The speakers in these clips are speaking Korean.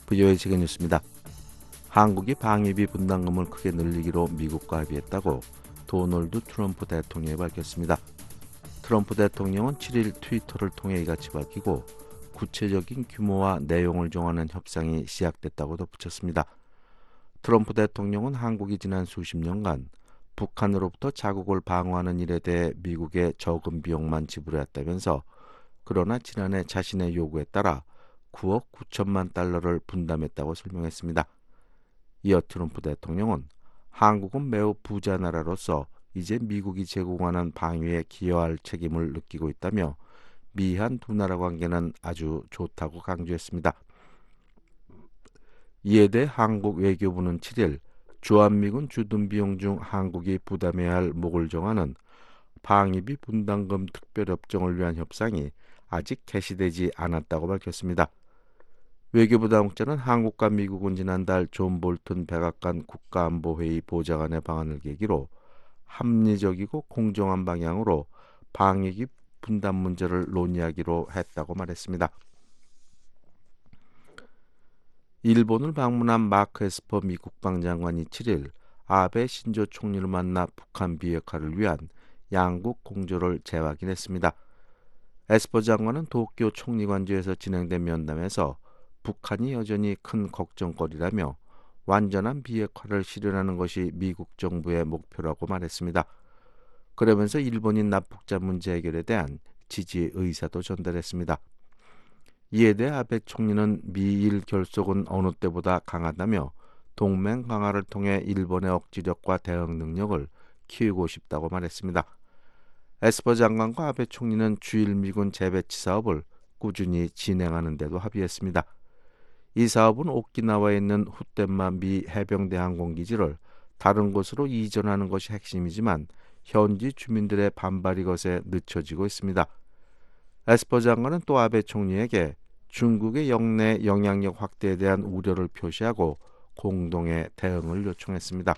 VOA 세계 뉴스입니다. 한국이 방위비 분담금을 크게 늘리기로 미국과 합의했다고 도널드 트럼프 대통령이 밝혔습니다. 트럼프 대통령은 7일 트위터를 통해 이같이 밝히고 구체적인 규모와 내용을 정하는 협상이 시작됐다고 덧붙였습니다. 트럼프 대통령은 한국이 지난 수십 년간 북한으로부터 자국을 방어하는 일에 대해 미국에 적은 비용만 지불해왔다면서 그러나 지난해 자신의 요구에 따라 9억 9천만 달러를 분담했다고 설명했습니다. 이어 트럼프 대통령은 한국은 매우 부자 나라로서 이제 미국이 제공하는 방위에 기여할 책임을 느끼고 있다며 미한 두 나라 관계는 아주 좋다고 강조했습니다. 이에 대해 한국 외교부는 7일 주한미군 주둔 비용 중 한국이 부담해야 할 목을 정하는 방위비 분담금 특별협정을 위한 협상이 아직 개시되지 않았다고 밝혔습니다. 외교부 당국자는 한국과 미국은 지난달 존 볼튼 백악관 국가안보회의 보좌관의 방안을 계기로 합리적이고 공정한 방향으로 방위비 분담 문제를 논의하기로 했다고 말했습니다. 일본을 방문한 마크 에스퍼 미 국방장관이 7일 아베 신조 총리를 만나 북한 비핵화를 위한 양국 공조를 재확인했습니다. 에스퍼 장관은 도쿄 총리관저에서 진행된 면담에서 북한이 여전히 큰 걱정거리라며 완전한 비핵화를 실현하는 것이 미국 정부의 목표라고 말했습니다. 그러면서 일본인 납북자 문제 해결에 대한 지지 의사도 전달했습니다. 이에 대해 아베 총리는 미일 결속은 어느 때보다 강하다며 동맹 강화를 통해 일본의 억지력과 대응 능력을 키우고 싶다고 말했습니다. 에스퍼 장관과 아베 총리는 주일 미군 재배치 사업을 꾸준히 진행하는 데도 합의했습니다. 이 사업은 오키나와에 있는 후텐마 미 해병대 항공기지를 다른 곳으로 이전하는 것이 핵심이지만 현지 주민들의 반발이 거세 늦춰지고 있습니다. 에스퍼 장관은 또 아베 총리에게 중국의 영내 영향력 확대에 대한 우려를 표시하고 공동의 대응을 요청했습니다.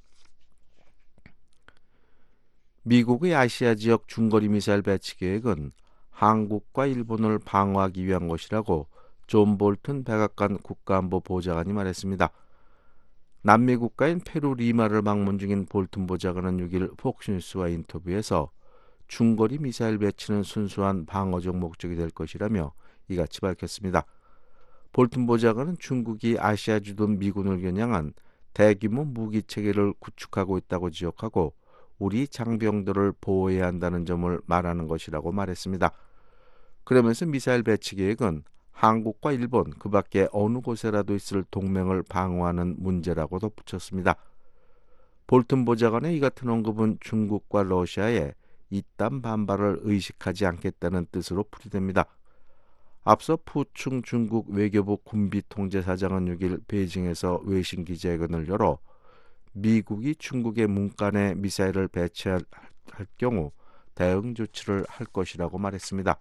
미국의 아시아 지역 중거리 미사일 배치 계획은 한국과 일본을 방어하기 위한 것이라고 존 볼튼 백악관 국가안보 보좌관이 말했습니다. 남미 국가인 페루 리마를 방문 중인 볼튼 보좌관은 6일 폭스뉴스와 인터뷰에서 중거리 미사일 배치는 순수한 방어적 목적이 될 것이라며 이같이 밝혔습니다. 볼튼 보좌관은 중국이 아시아 주둔 미군을 겨냥한 대규모 무기 체계를 구축하고 있다고 지적하고 우리 장병들을 보호해야 한다는 점을 말하는 것이라고 말했습니다. 그러면서 미사일 배치 계획은 한국과 일본 그 밖에 어느 곳에라도 있을 동맹을 방어하는 문제라고 덧붙였습니다. 볼튼 보좌관의 이 같은 언급은 중국과 러시아의 이딴 반발을 의식하지 않겠다는 뜻으로 풀이됩니다. 앞서 푸충 중국 외교부 군비통제사장은 6일 베이징에서 외신 기자회견을 열어 미국이 중국의 문간에 미사일을 배치할 경우 대응 조치를 할 것이라고 말했습니다.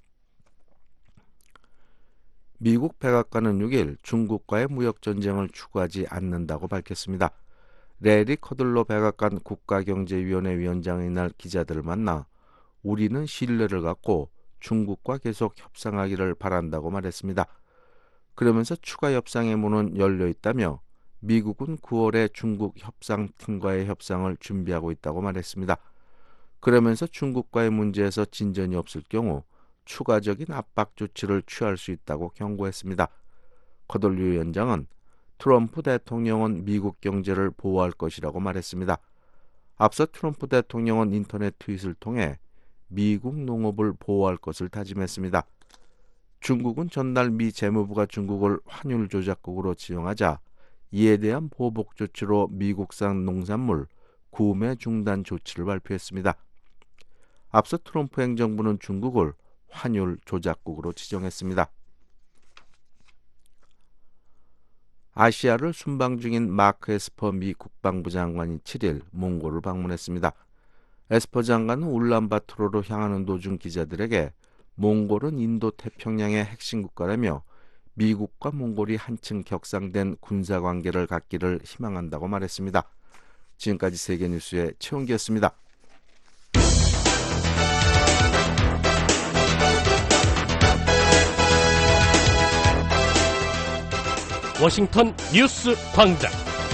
미국 백악관은 6일 중국과의 무역전쟁을 추구하지 않는다고 밝혔습니다. 레리 커들로 백악관 국가경제위원회 위원장이 이날 기자들을 만나 우리는 신뢰를 갖고 중국과 계속 협상하기를 바란다고 말했습니다. 그러면서 추가 협상의 문은 열려 있다며 미국은 9월에 중국 협상팀과의 협상을 준비하고 있다고 말했습니다. 그러면서 중국과의 문제에서 진전이 없을 경우 추가적인 압박 조치를 취할 수 있다고 경고했습니다. 커들리 위원장은 트럼프 대통령은 미국 경제를 보호할 것이라고 말했습니다. 앞서 트럼프 대통령은 인터넷 트윗을 통해 미국 농업을 보호할 것을 다짐했습니다. 중국은 전날 미 재무부가 중국을 환율 조작국으로 지정하자 이에 대한 보복 조치로 미국산 농산물 구매 중단 조치를 발표했습니다. 앞서 트럼프 행정부는 중국을 환율 조작국으로 지정했습니다. 아시아를 순방 중인 마크 에스퍼 미 국방부 장관이 7일 몽골을 방문했습니다. 에스퍼 장관은 울란바토르로 향하는 도중 기자들에게 몽골은 인도 태평양의 핵심 국가라며 미국과 몽골이 한층 격상된 군사관계를 갖기를 희망한다고 말했습니다. 지금까지 세계뉴스의 최원기였습니다. 워싱턴 뉴스 광장.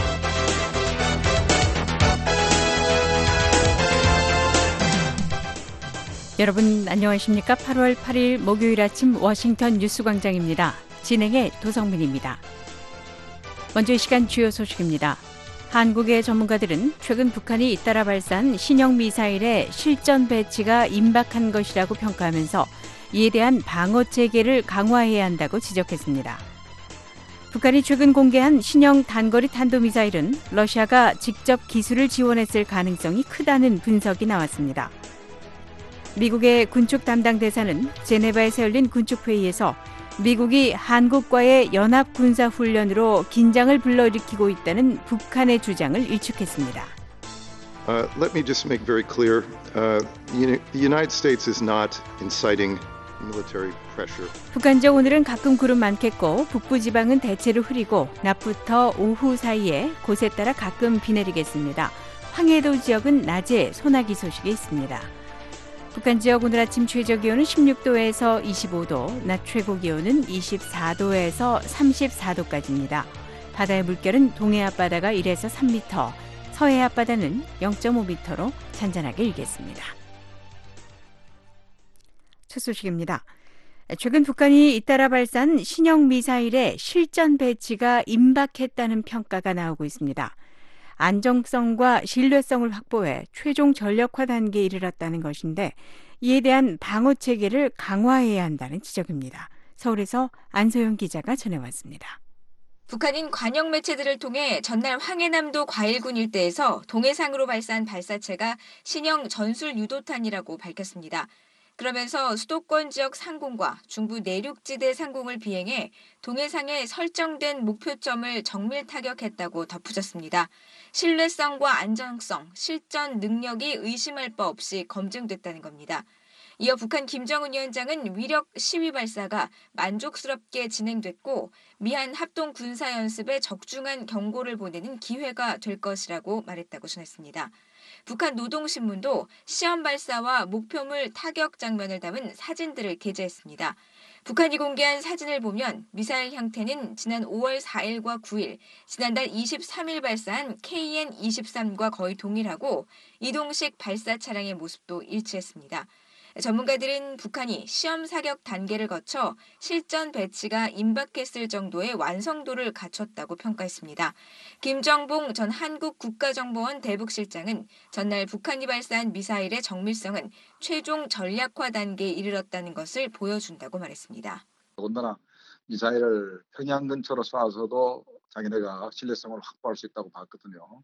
여러분 안녕하십니까? 8월 8일 목요일 아침 워싱턴 뉴스 광장입니다. 진행의 도성민입니다. 먼저 이 시간 주요 소식입니다. 한국의 전문가들은 최근 북한이 잇따라 발사한 신형 미사일의 실전 배치가 임박한 것이라고 평가하면서 이에 대한 방어 체계를 강화해야 한다고 지적했습니다. 북한이 최근 공개한 신형 단거리 탄도미사일은 러시아가 직접 기술을 지원했을 가능성이 크다는 분석이 나왔습니다. 미국의 군축 담당 대사는 제네바에서 열린 군축회의에서 미국이 한국과의 연합 군사훈련으로 긴장을 불러일으키고 있다는 북한의 주장을 일축했습니다. Let me just make very clear, the United States is not inciting military pressure. 북한적 오늘은 가끔 구름 많겠고 북부 지방은 대체로 흐리고 낮부터 오후 사이에 곳에 따라 가끔 비 내리겠습니다. 황해도 지역은 낮에 소나기 소식이 있습니다. 북한 지역 오늘 아침 최저 기온은 16도에서 25도, 낮 최고 기온은 24도에서 34도까지입니다. 바다의 물결은 동해 앞바다가 1에서 3m, 서해 앞바다는 0.5m로 잔잔하게 일겠습니다. 첫 소식입니다. 최근 북한이 잇따라 발사한 신형 미사일의 실전 배치가 임박했다는 평가가 나오고 있습니다. 안정성과 신뢰성을 확보해 최종 전력화 단계에 이르렀다는 것인데 이에 대한 방어 체계를 강화해야 한다는 지적입니다. 서울에서 안소영 기자가 전해왔습니다. 북한인 관영 매체들을 통해 전날 황해남도 과일군 일대에서 동해상으로 발사한 발사체가 신형 전술 유도탄이라고 밝혔습니다. 그러면서 수도권 지역 상공과 중부 내륙지대 상공을 비행해 동해상에 설정된 목표점을 정밀 타격했다고 덧붙였습니다. 신뢰성과 안정성, 실전 능력이 의심할 바 없이 검증됐다는 겁니다. 이어 북한 김정은 위원장은 위력 시위 발사가 만족스럽게 진행됐고 미한 합동 군사연습에 적중한 경고를 보내는 기회가 될 것이라고 말했다고 전했습니다. 북한 노동신문도 시험 발사와 목표물 타격 장면을 담은 사진들을 게재했습니다. 북한이 공개한 사진을 보면 미사일 형태는 지난 5월 4일과 9일, 지난달 23일 발사한 KN-23과 거의 동일하고 이동식 발사 차량의 모습도 일치했습니다. 전문가들은 북한이 시험 사격 단계를 거쳐 실전 배치가 임박했을 정도의 완성도를 갖췄다고 평가했습니다. 김정봉 전 한국 국가정보원 대북실장은 전날 북한이 발사한 미사일의 정밀성은 최종 전략화 단계에 이르렀다는 것을 보여준다고 말했습니다. 더군다나 미사일을 평양 근처로 쏴서도 자기네가 신뢰성을 확보할 수 있다고 봤거든요.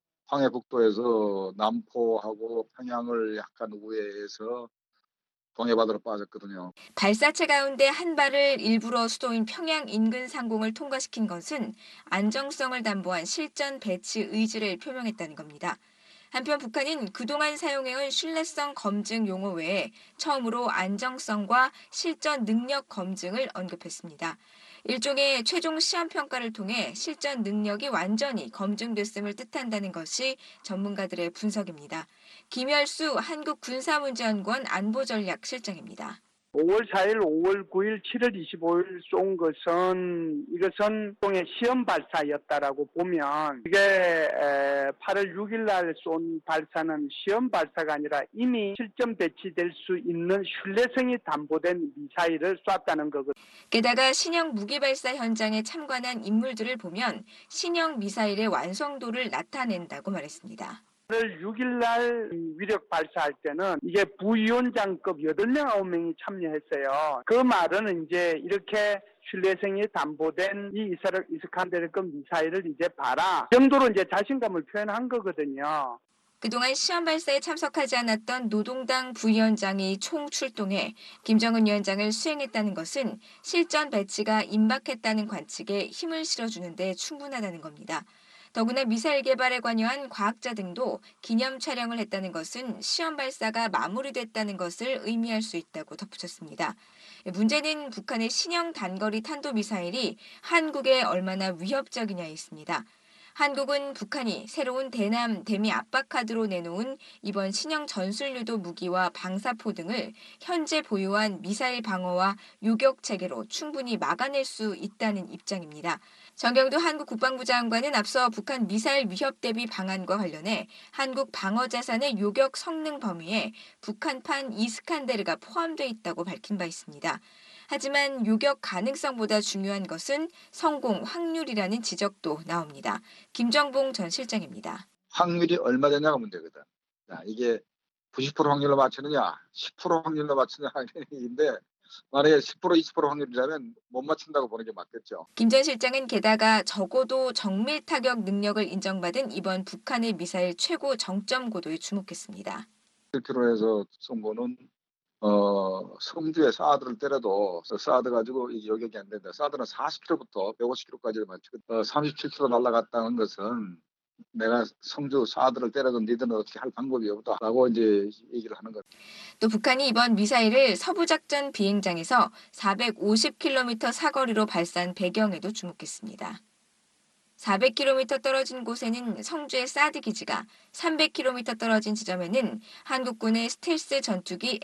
황해북도에서 남포하고 평양을 약간 우회해서 동해바다로 빠졌거든요. 발사체 가운데 한 발을 일부러 수도인 평양 인근 상공을 통과시킨 것은 안정성을 담보한 실전 배치 의지를 표명했다는 겁니다. 한편 북한은 그동안 사용해온 신뢰성 검증 용어 외에 처음으로 안정성과 실전 능력 검증을 언급했습니다. 일종의 최종 시험 평가를 통해 실전 능력이 완전히 검증됐음을 뜻한다는 것이 전문가들의 분석입니다. 김열수 한국군사문제연구원 안보전략실장입니다. 5월 4일, 5월 9일, 7월 25일 쏜 것은 이것은 일종의 시험 발사였다라고 보면 이게 8월 6일 날 쏜 발사는 시험 발사가 아니라 이미 실전 배치될 수 있는 신뢰성이 담보된 미사일을 쐈다는 거거든요. 게다가 신형 무기 발사 현장에 참관한 인물들을 보면 신형 미사일의 완성도를 나타낸다고 말했습니다. 8월 6일 날 위력 발사할 때는 이게 부위원장급 8명, 9명이 참여했어요. 그 말은 이제 이렇게 신뢰성이 담보된 이 이스칸데르급 미사일을 이제 봐라. 그 정도로 이제 자신감을 표현한 거거든요. 그동안 시험 발사에 참석하지 않았던 노동당 부위원장이 총출동해 김정은 위원장을 수행했다는 것은 실전 배치가 임박했다는 관측에 힘을 실어주는 데 충분하다는 겁니다. 더구나 미사일 개발에 관여한 과학자 등도 기념 촬영을 했다는 것은 시험 발사가 마무리됐다는 것을 의미할 수 있다고 덧붙였습니다. 문제는 북한의 신형 단거리 탄도미사일이 한국에 얼마나 위협적이냐에 있습니다. 한국은 북한이 새로운 대남 대미 압박 카드로 내놓은 이번 신형 전술유도 무기와 방사포 등을 현재 보유한 미사일 방어와 요격 체계로 충분히 막아낼 수 있다는 입장입니다. 정경도 한국 국방부 장관은 앞서 북한 미사일 위협 대비 방안과 관련해 한국 방어 자산의 요격 성능 범위에 북한판 이스칸데르가 포함돼 있다고 밝힌 바 있습니다. 하지만 요격 가능성보다 중요한 것은 성공 확률이라는 지적도 나옵니다. 김정봉 전 실장입니다. 확률이 얼마 되냐가 문제거든. 이게 90% 확률로 맞추느냐, 10% 확률로 맞추느냐 하는 얘기인데 만약에 10% 20% 확률이라면 못 맞춘다고 보는 게 맞겠죠. 김 전 실장은 게다가 적어도 정밀 타격 능력을 인정받은 이번 북한의 미사일 최고 정점 고도에 주목했습니다. 1km에서 쏜 거는 성주에 사드를 때려도 사드 가지고 이게 요격이 안 된다. 사드는 40km부터 150km까지를 맞추고 37km 날아갔다는 것은 내가 성주 사드를 때려도 니들은 어떻게 할 방법이 없다라고 이제 얘기를 하는 거죠. 또 북한이 이번 미사일을 서부작전 비행장에서 450km 사거리로 발사한 배경에도 주목했습니다. 400km 떨어진 곳에는 성주의 사드 기지가, 300km 떨어진 지점에는 한국군의 스텔스 전투기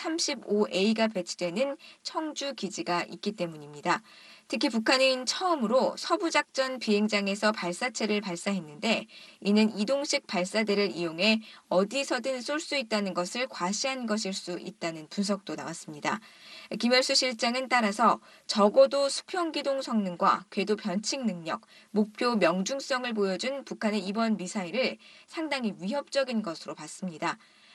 F-35A가 배치되는 청주 기지가 있기 때문입니다. 특히 북한은 처음으로 서부작전 비행장에서 발사체를 발사했는데 이는 이동식 발사대를 이용해 어디서든 쏠 수 있다는 것을 과시한 것일 수 있다는 분석도 나왔습니다. 김열수 실장은 따라서 적어도 수평기동 성능과 궤도 변칙 능력, 목표 명중성을 보여준 북한의 이번 미사일을 상당히 위협적인 것으로 봤습니다.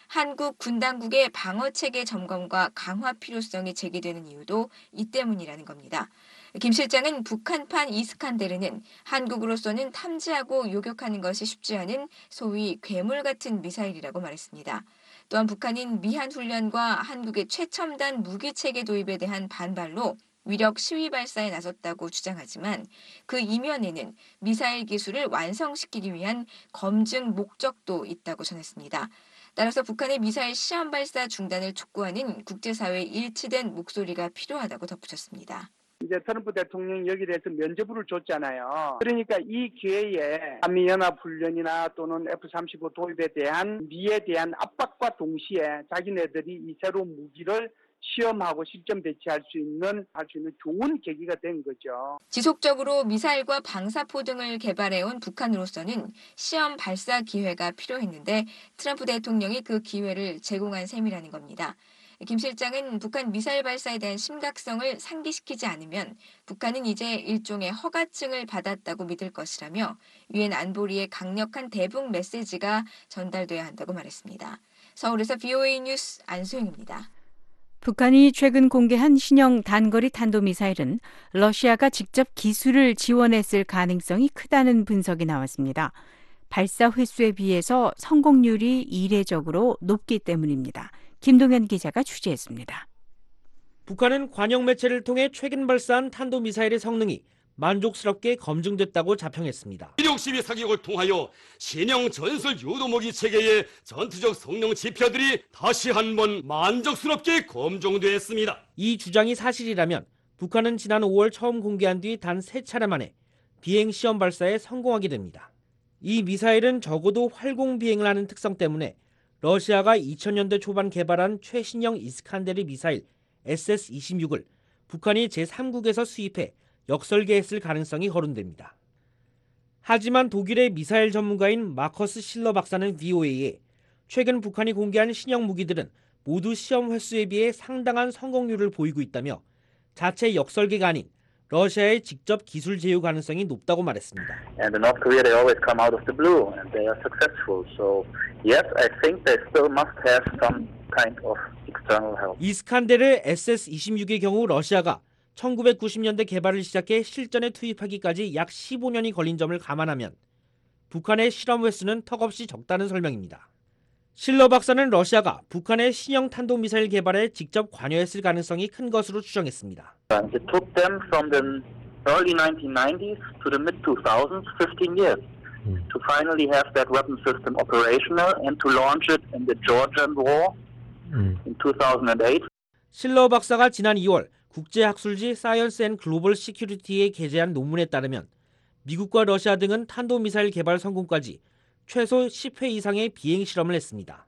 한국 군 당국의 방어체계 점검과 강화 필요성이 제기되는 이유도 이 때문이라는 겁니다. 김 실장은 북한판 이스칸데르는 한국으로서는 탐지하고 요격하는 것이 쉽지 않은 소위 괴물 같은 미사일이라고 말했습니다. 또한 북한인 미한 훈련과 한국의 최첨단 무기체계 도입에 대한 반발로 위력 시위 발사에 나섰다고 주장하지만 그 이면에는 미사일 기술을 완성시키기 위한 검증 목적도 있다고 전했습니다. 따라서 북한의 미사일 시험 발사 중단을 촉구하는 국제사회의 일치된 목소리가 필요하다고 덧붙였습니다. 이제 트럼프 대통령이 여기에 대해서 면죄부를 줬잖아요. 그러니까 이 기회에 한미연합훈련이나 또는 F-35 도입에 대한 미에 대한 압박과 동시에 자기네들이 이 새로운 무기를 시험하고 실전 배치할 수 있는 좋은 계기가 된 거죠. 지속적으로 미사일과 방사포 등을 개발해온 북한으로서는 시험 발사 기회가 필요했는데 트럼프 대통령이 그 기회를 제공한 셈이라는 겁니다. 김 실장은 북한 미사일 발사에 대한 심각성을 상기시키지 않으면 북한은 이제 일종의 허가증을 받았다고 믿을 것이라며 유엔 안보리의 강력한 대북 메시지가 전달돼야 한다고 말했습니다. 서울에서 VOA 뉴스 안소영입니다. 북한이 최근 공개한 신형 단거리 탄도미사일은 러시아가 직접 기술을 지원했을 가능성이 크다는 분석이 나왔습니다. 발사 횟수에 비해서 성공률이 이례적으로 높기 때문입니다. 김동현 기자가 취재했습니다. 북한은 관영 매체를 통해 최근 발사한 탄도미사일의 성능이 만족스럽게 검증됐다고 자평했습니다. 이륙 시비 사격을 통하여 신형 전술 유도무기 체계의 전투적 성능 지표들이 다시 한번 만족스럽게 검증됐습니다. 이 주장이 사실이라면 북한은 지난 5월 처음 공개한 뒤 단 3차례 만에 비행 시험 발사에 성공하게 됩니다. 이 미사일은 적어도 활공 비행을 하는 특성 때문에 러시아가 2000년대 초반 개발한 최신형 이스칸데르 미사일 SS-26을 북한이 제3국에서 수입해 역설계했을 가능성이 거론됩니다. 하지만 독일의 미사일 전문가인 마커스 실러 박사는 VOA에 최근 북한이 공개한 신형 무기들은 모두 시험 횟수에 비해 상당한 성공률을 보이고 있다며 자체 역설계가 아닌 러시아의 직접 기술 제휴 가능성이 높다고 말했습니다. And in North Korea they always come out of the blue and they are successful. So yes, I think they still must have some kind of external help. 이스칸데르 SS-26의 경우 러시아가 1990년대 개발을 시작해 실전에 투입하기까지 약 15년이 걸린 점을 감안하면 북한의 실험 횟수는 턱없이 적다는 설명입니다. 실러 박사는 러시아가 북한의 신형 탄도미사일 개발에 직접 관여했을 가능성이 큰 것으로 추정했습니다. It took them from the early 1990s to the mid-2000s, 15 years, to finally have that weapon system operational and to launch it in the Georgian War in 2008. 실러 박사가 지난 2월 국제학술지 사이언스 앤 글로벌 시큐리티에 게재한 논문에 따르면 미국과 러시아 등은 탄도미사일 개발 성공까지 최소 10회 이상의 비행 실험을 했습니다.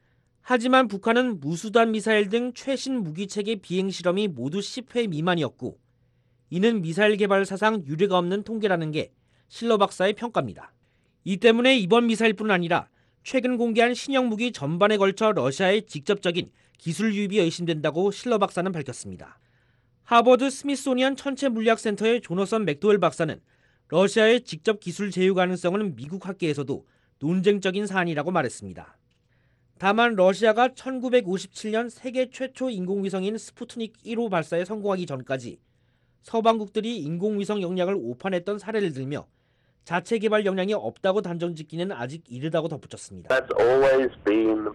하지만 북한은 무수단 미사일 등 최신 무기체계 비행 실험이 모두 10회 미만이었고, 이는 미사일 개발 사상 유례가 없는 통계라는 게 실러 박사의 평가입니다. 이 때문에 이번 미사일뿐 아니라 최근 공개한 신형 무기 전반에 걸쳐 러시아의 직접적인 기술 유입이 의심된다고 실러 박사는 밝혔습니다. 하버드 스미소니언 천체물리학센터의 조너선 맥도웰 박사는 러시아의 직접 기술 제휴 가능성은 미국 학계에서도 논쟁적인 사안이라고 말했습니다. 다만 러시아가 1957년 세계 최초 인공위성인 스푸트닉 1호 발사에 성공하기 전까지 서방국들이 인공위성 역량을 오판했던 사례를 들며 자체 개발 역량이 없다고 단정짓기는 아직 이르다고 덧붙였습니다. That's always been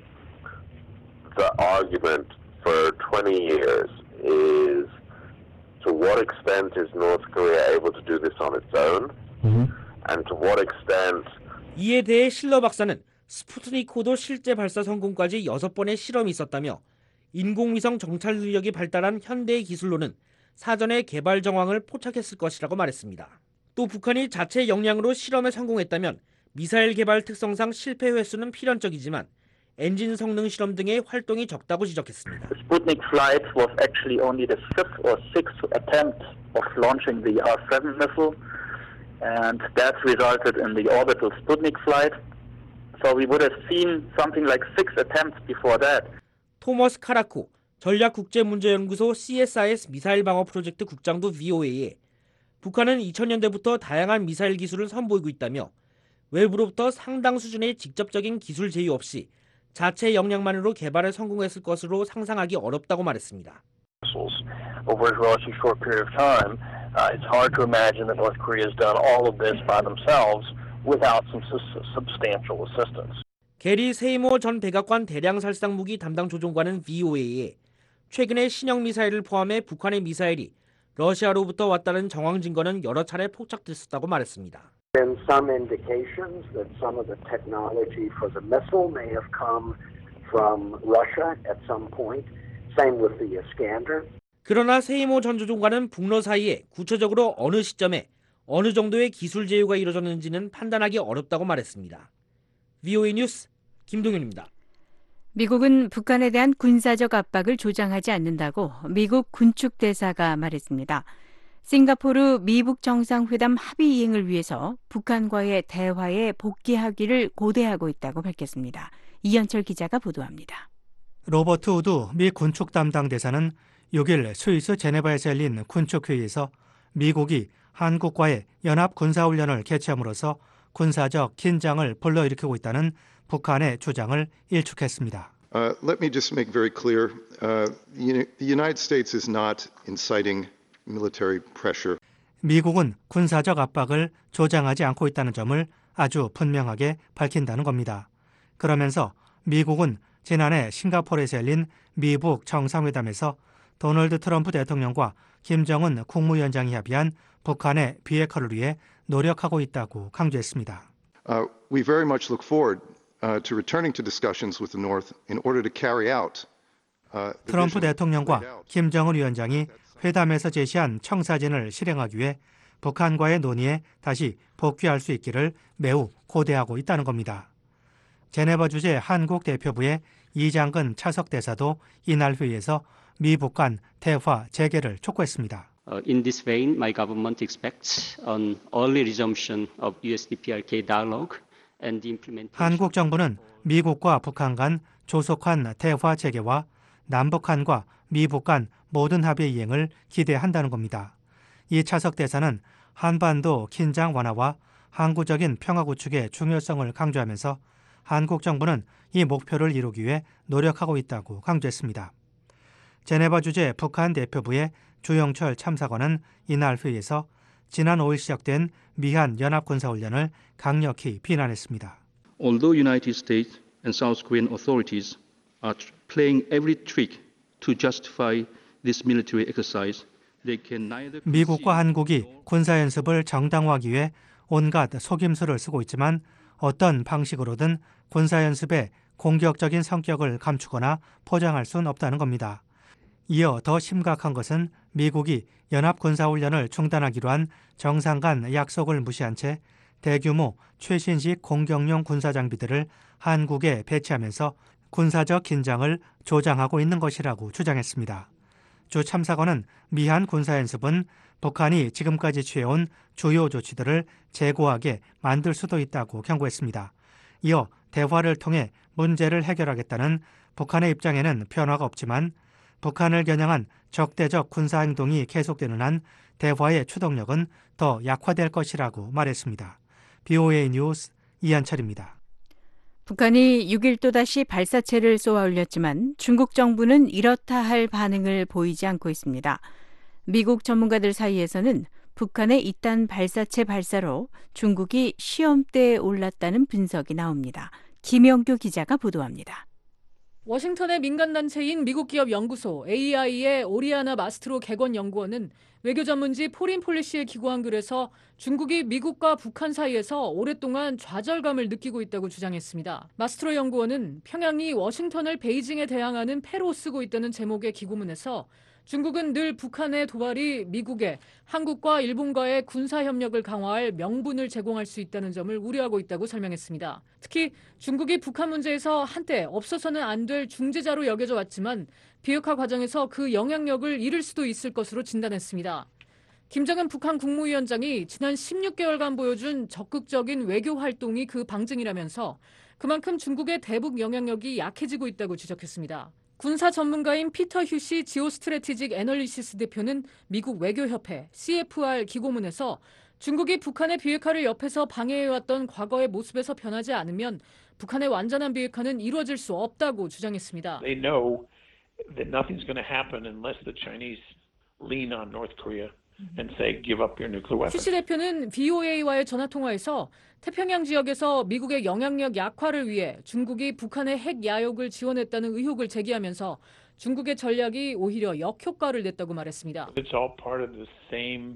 the argument for 20 years is to what extent is North Korea able to do this on its own and to what extent 이에 대해 실러 박사는 스푸트니크호도 실제 발사 성공까지 6번의 실험이 있었다며 인공위성 정찰 능력이 발달한 현대의 기술로는 사전에 개발 정황을 포착했을 것이라고 말했습니다. 또 북한이 자체 역량으로 실험에 성공했다면 미사일 개발 특성상 실패 횟수는 필연적이지만 엔진 성능 실험 등의 활동이 적다고 지적했습니다. The Sputnik flight was actually only the fifth or sixth attempt of launching the R-7 missile, and that resulted in the orbital Sputnik flight. So we would have seen something like 6 attempts before that. 토머스 카라코 전략국제문제연구소 CSIS 미사일 방어 프로젝트 국장도 VOA에 북한은 2000년대부터 다양한 미사일 기술을 선보이고 있다며 외부로부터 상당 수준의 직접적인 기술 제휴 없이 자체 역량만으로 개발에 성공했을 것으로 상상하기 어렵다고 말했습니다. Over a relatively short period of time, it's hard to imagine that North Korea has done all of this by themselves without some substantial assistance. 게리 세이모 전 백악관 대량살상 무기 담당 조종관은 VOA에 최근에 신형 미사일을 포함해 북한의 미사일이 러시아로부터 왔다는 정황 증거는 여러 차례 포착됐었다고 말했습니다. been some indications that some of the technology for the missile may have come from Russia at some point. Same with the Iskander. 그러나 세이모 전 조종관은 북러 사이에 구체적으로 어느 시점에 어느 정도의 기술 제휴가 이루어졌는지는 판단하기 어렵다고 말했습니다. VOA 뉴스 김동윤입니다. 미국은 북한에 대한 군사적 압박을 조장하지 않는다고 미국 군축대사가 말했습니다. 싱가포르 미북 정상회담 합의 이행을 위해서 북한과의 대화에 복귀하기를 고대하고 있다고 밝혔습니다. 이현철 기자가 보도합니다. 로버트 우드 미 군축 담당 대사는 6일 스위스 제네바에서 열린 군축회의에서 미국이 한국과의 연합 군사훈련을 개최함으로써 군사적 긴장을 불러일으키고 있다는 북한의 주장을 일축했습니다. Let me just make very clear, the United States is not inciting military pressure. 미국은 군사적 압박을 조장하지 않고 있다는 점을 아주 분명하게 밝힌다는 겁니다. 그러면서 미국은 지난해 싱가포르에서 열린 미북 정상회담에서 도널드 트럼프 대통령과 김정은 국무위원장이 합의한 북한의 비핵화를 위해 노력하고 있다고 강조했습니다. We very much look forward to returning to discussions with the North in order to carry out. 트럼프 대통령과 김정은 위원장이 회담에서 제시한 청사진을 실행하기 위해 북한과의 논의에 다시 복귀할 수 있기를 매우 고대하고 있다는 겁니다. 제네바 주재 한국 대표부의 이장근 차석 대사도 이날 회의에서 미북 간 대화 재개를 촉구했습니다. In this vein, my government expects an early resumption of USDPRK dialogue and the implementation. 한국 정부는 미국과 북한 간 조속한 대화 재개와 남북한과 미북 간 모든 합의 이행을 기대한다는 겁니다. 이 차석 대사는 한반도 긴장 완화와 항구적인 평화 구축의 중요성을 강조하면서 한국 정부는 이 목표를 이루기 위해 노력하고 있다고 강조했습니다. 제네바 주재 북한 대표부의 주영철 참사관은 이날 회의에서 지난 5일 시작된 미한 연합군사훈련을 강력히 비난했습니다. Although United States and South Korean authorities are playing every trick to justify this military exercise, they can neither. 미국과 한국이 군사연습을 정당화하기 위해 온갖 속임수를 쓰고 있지만 어떤 방식으로든 군사연습의 공격적인 성격을 감추거나 포장할 수는 없다는 겁니다. 이어 더 심각한 것은 미국이 연합군사훈련을 중단하기로 한 정상 간 약속을 무시한 채 대규모 최신식 공격용 군사장비들을 한국에 배치하면서 군사적 긴장을 조장하고 있는 것이라고 주장했습니다. 주 참사관은 미한 군사연습은 북한이 지금까지 취해온 주요 조치들을 재고하게 만들 수도 있다고 경고했습니다. 이어 대화를 통해 문제를 해결하겠다는 북한의 입장에는 변화가 없지만 북한을 겨냥한 적대적 군사행동이 계속되는 한 대화의 추동력은 더 약화될 것이라고 말했습니다. BOA 뉴스 이한철입니다. 북한이 6일 또다시 발사체를 쏘아 올렸지만 중국 정부는 이렇다 할 반응을 보이지 않고 있습니다. 미국 전문가들 사이에서는 북한의 이딴 발사체 발사로 중국이 시험대에 올랐다는 분석이 나옵니다. 김영규 기자가 보도합니다. 워싱턴의 민간단체인 미국 기업 연구소 AI의 오리아나 마스트로 객원 연구원은 외교 전문지 포린 폴리시에 기고한 글에서 중국이 미국과 북한 사이에서 오랫동안 좌절감을 느끼고 있다고 주장했습니다. 마스트로 연구원은 평양이 워싱턴을 베이징에 대항하는 패로 쓰고 있다는 제목의 기고문에서 중국은 늘 북한의 도발이 미국에 한국과 일본과의 군사협력을 강화할 명분을 제공할 수 있다는 점을 우려하고 있다고 설명했습니다. 특히 중국이 북한 문제에서 한때 없어서는 안 될 중재자로 여겨져 왔지만 비핵화 과정에서 그 영향력을 잃을 수도 있을 것으로 진단했습니다. 김정은 북한 국무위원장이 지난 16개월간 보여준 적극적인 외교 활동이 그 방증이라면서 그만큼 중국의 대북 영향력이 약해지고 있다고 지적했습니다. 군사 전문가인 피터 휴시 지오스트래티직 애널리시스 대표는 미국 외교협회 CFR 기고문에서 중국이 북한의 비핵화를 옆에서 방해해왔던 과거의 모습에서 변하지 않으면 북한의 완전한 비핵화는 이루어질 수 없다고 주장했습니다. They know that nothing's going to happen unless the Chinese lean on North Korea and say give up your nuclear weapons. 휴시 대표는 VOA와의 전화통화에서 태평양 지역에서 미국의 영향력 약화를 위해 중국이 북한의 핵 야욕을 지원했다는 의혹을 제기하면서 중국의 전략이 오히려 역효과를 냈다고 말했습니다. It's all part of the same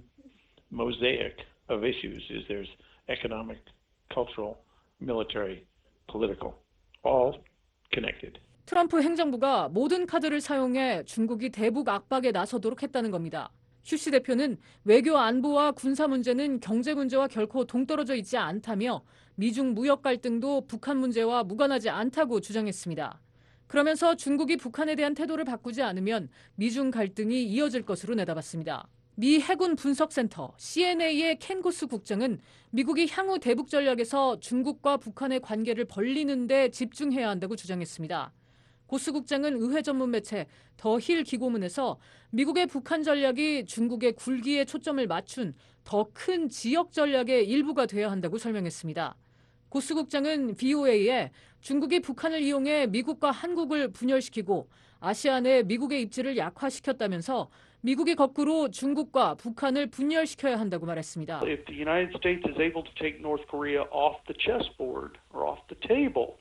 mosaic of issues. Is there's economic, cultural, military, political, all connected. 트럼프 행정부가 모든 카드를 사용해 중국이 대북 압박에 나서도록 했다는 겁니다. 휴시 대표는 외교 안보와 군사 문제는 경제 문제와 결코 동떨어져 있지 않다며 미중 무역 갈등도 북한 문제와 무관하지 않다고 주장했습니다. 그러면서 중국이 북한에 대한 태도를 바꾸지 않으면 미중 갈등이 이어질 것으로 내다봤습니다. 미 해군 분석센터 CNA의 켄 고스 국장은 미국이 향후 대북 전략에서 중국과 북한의 관계를 벌리는 데 집중해야 한다고 주장했습니다. 고스 국장은 의회 전문 매체 더 힐 기고문에서 미국의 북한 전략이 중국의 굴기에 초점을 맞춘 더 큰 지역 전략의 일부가 돼야 한다고 설명했습니다. 고스 국장은 VOA에 중국이 북한을 이용해 미국과 한국을 분열시키고 아시안에 미국의 입지를 약화시켰다면서 미국이 거꾸로 중국과 북한을 분열시켜야 한다고 말했습니다. If the United States is able to take North Korea off the chessboard or off the table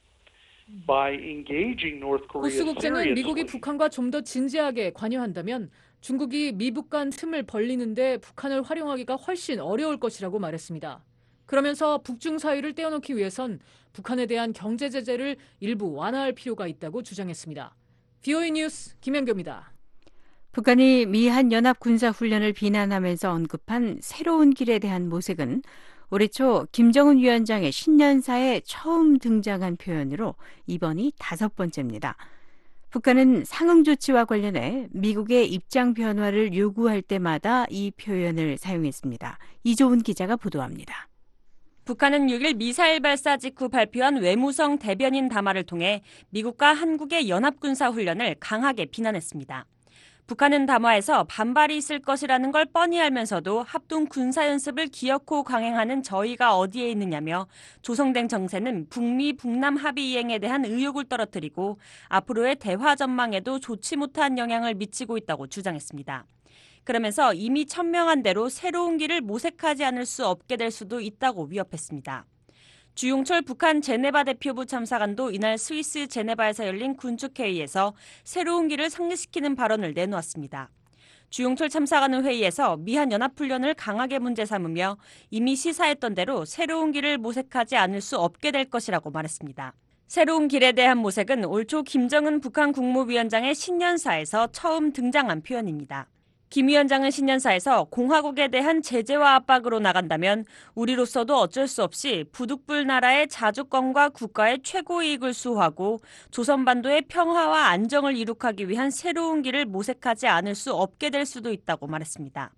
by engaging North Korea 고스 국장은 미국이 seriously. 북한과 좀 더 진지하게 관여한다면 중국이 미북 간 틈을 벌리는데 북한을 활용하기가 훨씬 어려울 것이라고 말했습니다. 그러면서 북중 사이를 떼어놓기 위해선 북한에 대한 경제 제재를 일부 완화할 필요가 있다고 주장했습니다. BOA 뉴스 김현교입니다. 북한이 미한 연합 군사 훈련을 비난하면서 언급한 새로운 길에 대한 모색은 올해 초 김정은 위원장의 신년사에 처음 등장한 표현으로 이번이 5번째입니다. 북한은 상응 조치와 관련해 미국의 입장 변화를 요구할 때마다 이 표현을 사용했습니다. 이조은 기자가 보도합니다. 북한은 6일 미사일 발사 직후 발표한 외무성 대변인 담화를 통해 미국과 한국의 연합군사훈련을 강하게 비난했습니다. 북한은 담화에서 반발이 있을 것이라는 걸 뻔히 알면서도 합동 군사연습을 기어코 강행하는 저희가 어디에 있느냐며 조성된 정세는 북미 북남 합의 이행에 대한 의욕을 떨어뜨리고 앞으로의 대화 전망에도 좋지 못한 영향을 미치고 있다고 주장했습니다. 그러면서 이미 천명한 대로 새로운 길을 모색하지 않을 수 없게 될 수도 있다고 위협했습니다. 주용철 북한 제네바 대표부 참사관도 이날 스위스 제네바에서 열린 군축회의에서 새로운 길을 상기시키는 발언을 내놓았습니다. 주용철 참사관은 회의에서 미한 연합훈련을 강하게 문제 삼으며 이미 시사했던 대로 새로운 길을 모색하지 않을 수 없게 될 것이라고 말했습니다. 새로운 길에 대한 모색은 올 초 김정은 북한 국무위원장의 신년사에서 처음 등장한 표현입니다. 김 위원장은 신년사에서 공화국에 대한 제재와 압박으로 나간다면 우리로서도 어쩔 수 없이 부득불 나라의 자주권과 국가의 최고 이익을 수호하고 조선반도의 평화와 안정을 이룩하기 위한 새로운 길을 모색하지 않을 수 없게 될 수도 있다고 말했습니다.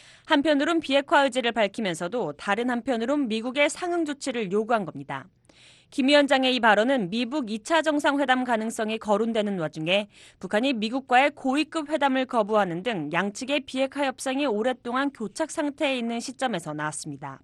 한편으론 비핵화 의지를 밝히면서도 다른 한편으론 미국의 상응 조치를 요구한 겁니다. 김 위원장의 이 발언은 미북 2차 정상회담 가능성이 거론되는 와중에 북한이 미국과의 고위급 회담을 거부하는 등 양측의 비핵화 협상이 오랫동안 교착 상태에 있는 시점에서 나왔습니다.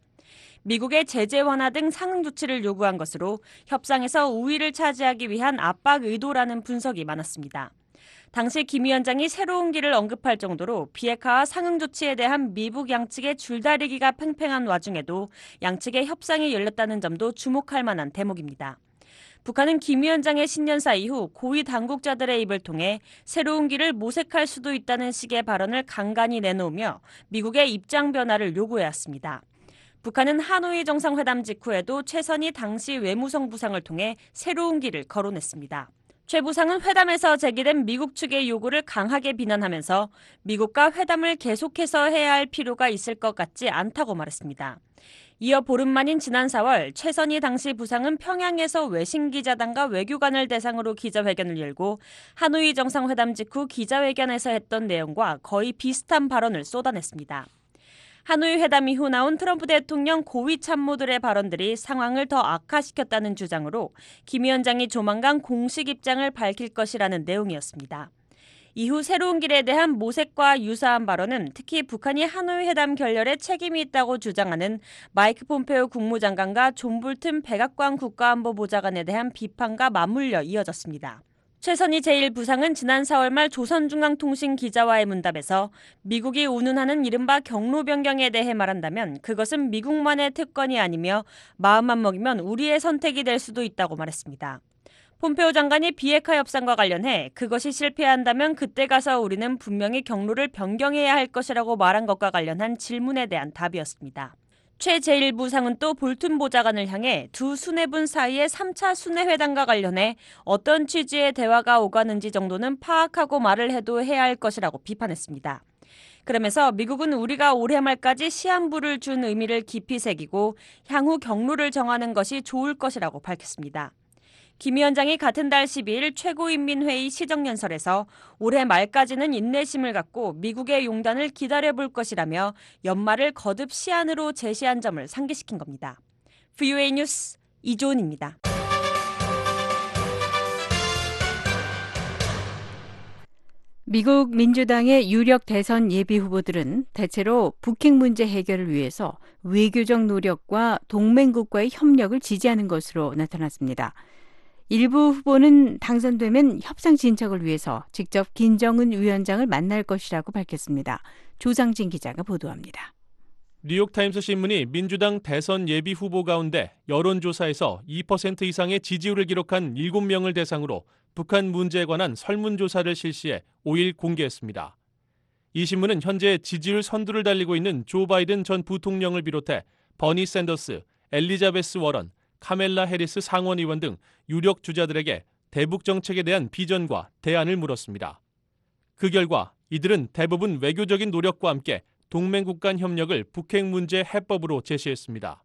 미국의 제재 완화 등 상응 조치를 요구한 것으로 협상에서 우위를 차지하기 위한 압박 의도라는 분석이 많았습니다. 당시 김 위원장이 새로운 길을 언급할 정도로 비핵화와 상응 조치에 대한 미북 양측의 줄다리기가 팽팽한 와중에도 양측의 협상이 열렸다는 점도 주목할 만한 대목입니다. 북한은 김 위원장의 신년사 이후 고위 당국자들의 입을 통해 새로운 길을 모색할 수도 있다는 식의 발언을 간간히 내놓으며 미국의 입장 변화를 요구해왔습니다. 북한은 하노이 정상회담 직후에도 최선희 당시 외무성 부상을 통해 새로운 길을 거론했습니다. 최 부상은 회담에서 제기된 미국 측의 요구를 강하게 비난하면서 미국과 회담을 계속해서 해야 할 필요가 있을 것 같지 않다고 말했습니다. 이어 보름 만인 지난 4월 최선희 당시 부상은 평양에서 외신기자단과 외교관을 대상으로 기자회견을 열고 하노이 정상회담 직후 기자회견에서 했던 내용과 거의 비슷한 발언을 쏟아냈습니다. 하노이 회담 이후 나온 트럼프 대통령 고위 참모들의 발언들이 상황을 더 악화시켰다는 주장으로 김 위원장이 조만간 공식 입장을 밝힐 것이라는 내용이었습니다. 이후 새로운 길에 대한 모색과 유사한 발언은 특히 북한이 하노이 회담 결렬에 책임이 있다고 주장하는 마이크 폼페오 국무장관과 존 볼튼 백악관 국가안보보좌관에 대한 비판과 맞물려 이어졌습니다. 최선희 제1부상은 지난 4월 말 조선중앙통신 기자와의 문답에서 미국이 운운하는 이른바 경로 변경에 대해 말한다면 그것은 미국만의 특권이 아니며 마음만 먹이면 우리의 선택이 될 수도 있다고 말했습니다. 폼페오 장관이 비핵화 협상과 관련해 그것이 실패한다면 그때 가서 우리는 분명히 경로를 변경해야 할 것이라고 말한 것과 관련한 질문에 대한 답이었습니다. 최 제1부상은 또 볼튼 보좌관을 향해 두 수뇌분 사이의 3차 수뇌회담과 관련해 어떤 취지의 대화가 오가는지 정도는 파악하고 말을 해도 해야 할 것이라고 비판했습니다. 그러면서 미국은 우리가 올해 말까지 시한부를 준 의미를 깊이 새기고 향후 경로를 정하는 것이 좋을 것이라고 밝혔습니다. 김 위원장이 같은 달 12일 최고인민회의 시정연설에서 올해 말까지는 인내심을 갖고 미국의 용단을 기다려볼 것이라며 연말을 거듭 시한으로 제시한 점을 상기시킨 겁니다. VOA 뉴스 이조은입니다. 미국 민주당의 유력 대선 예비 후보들은 대체로 북핵 문제 해결을 위해서 외교적 노력과 동맹국과의 협력을 지지하는 것으로 나타났습니다. 일부 후보는 당선되면 협상 진척을 위해서 직접 김정은 위원장을 만날 것이라고 밝혔습니다. 조상진 기자가 보도합니다. 뉴욕타임스 신문이 민주당 대선 예비 후보 가운데 여론조사에서 2% 이상의 지지율을 기록한 7명을 대상으로 북한 문제에 관한 설문조사를 실시해 5일 공개했습니다. 이 신문은 현재 지지율 선두를 달리고 있는 조 바이든 전 부통령을 비롯해 버니 샌더스, 엘리자베스 워런, 카멜라 해리스 상원의원 등 유력 주자들에게 대북 정책에 대한 비전과 대안을 물었습니다. 그 결과 이들은 대부분 외교적인 노력과 함께 동맹국 간 협력을 북핵 문제 해법으로 제시했습니다.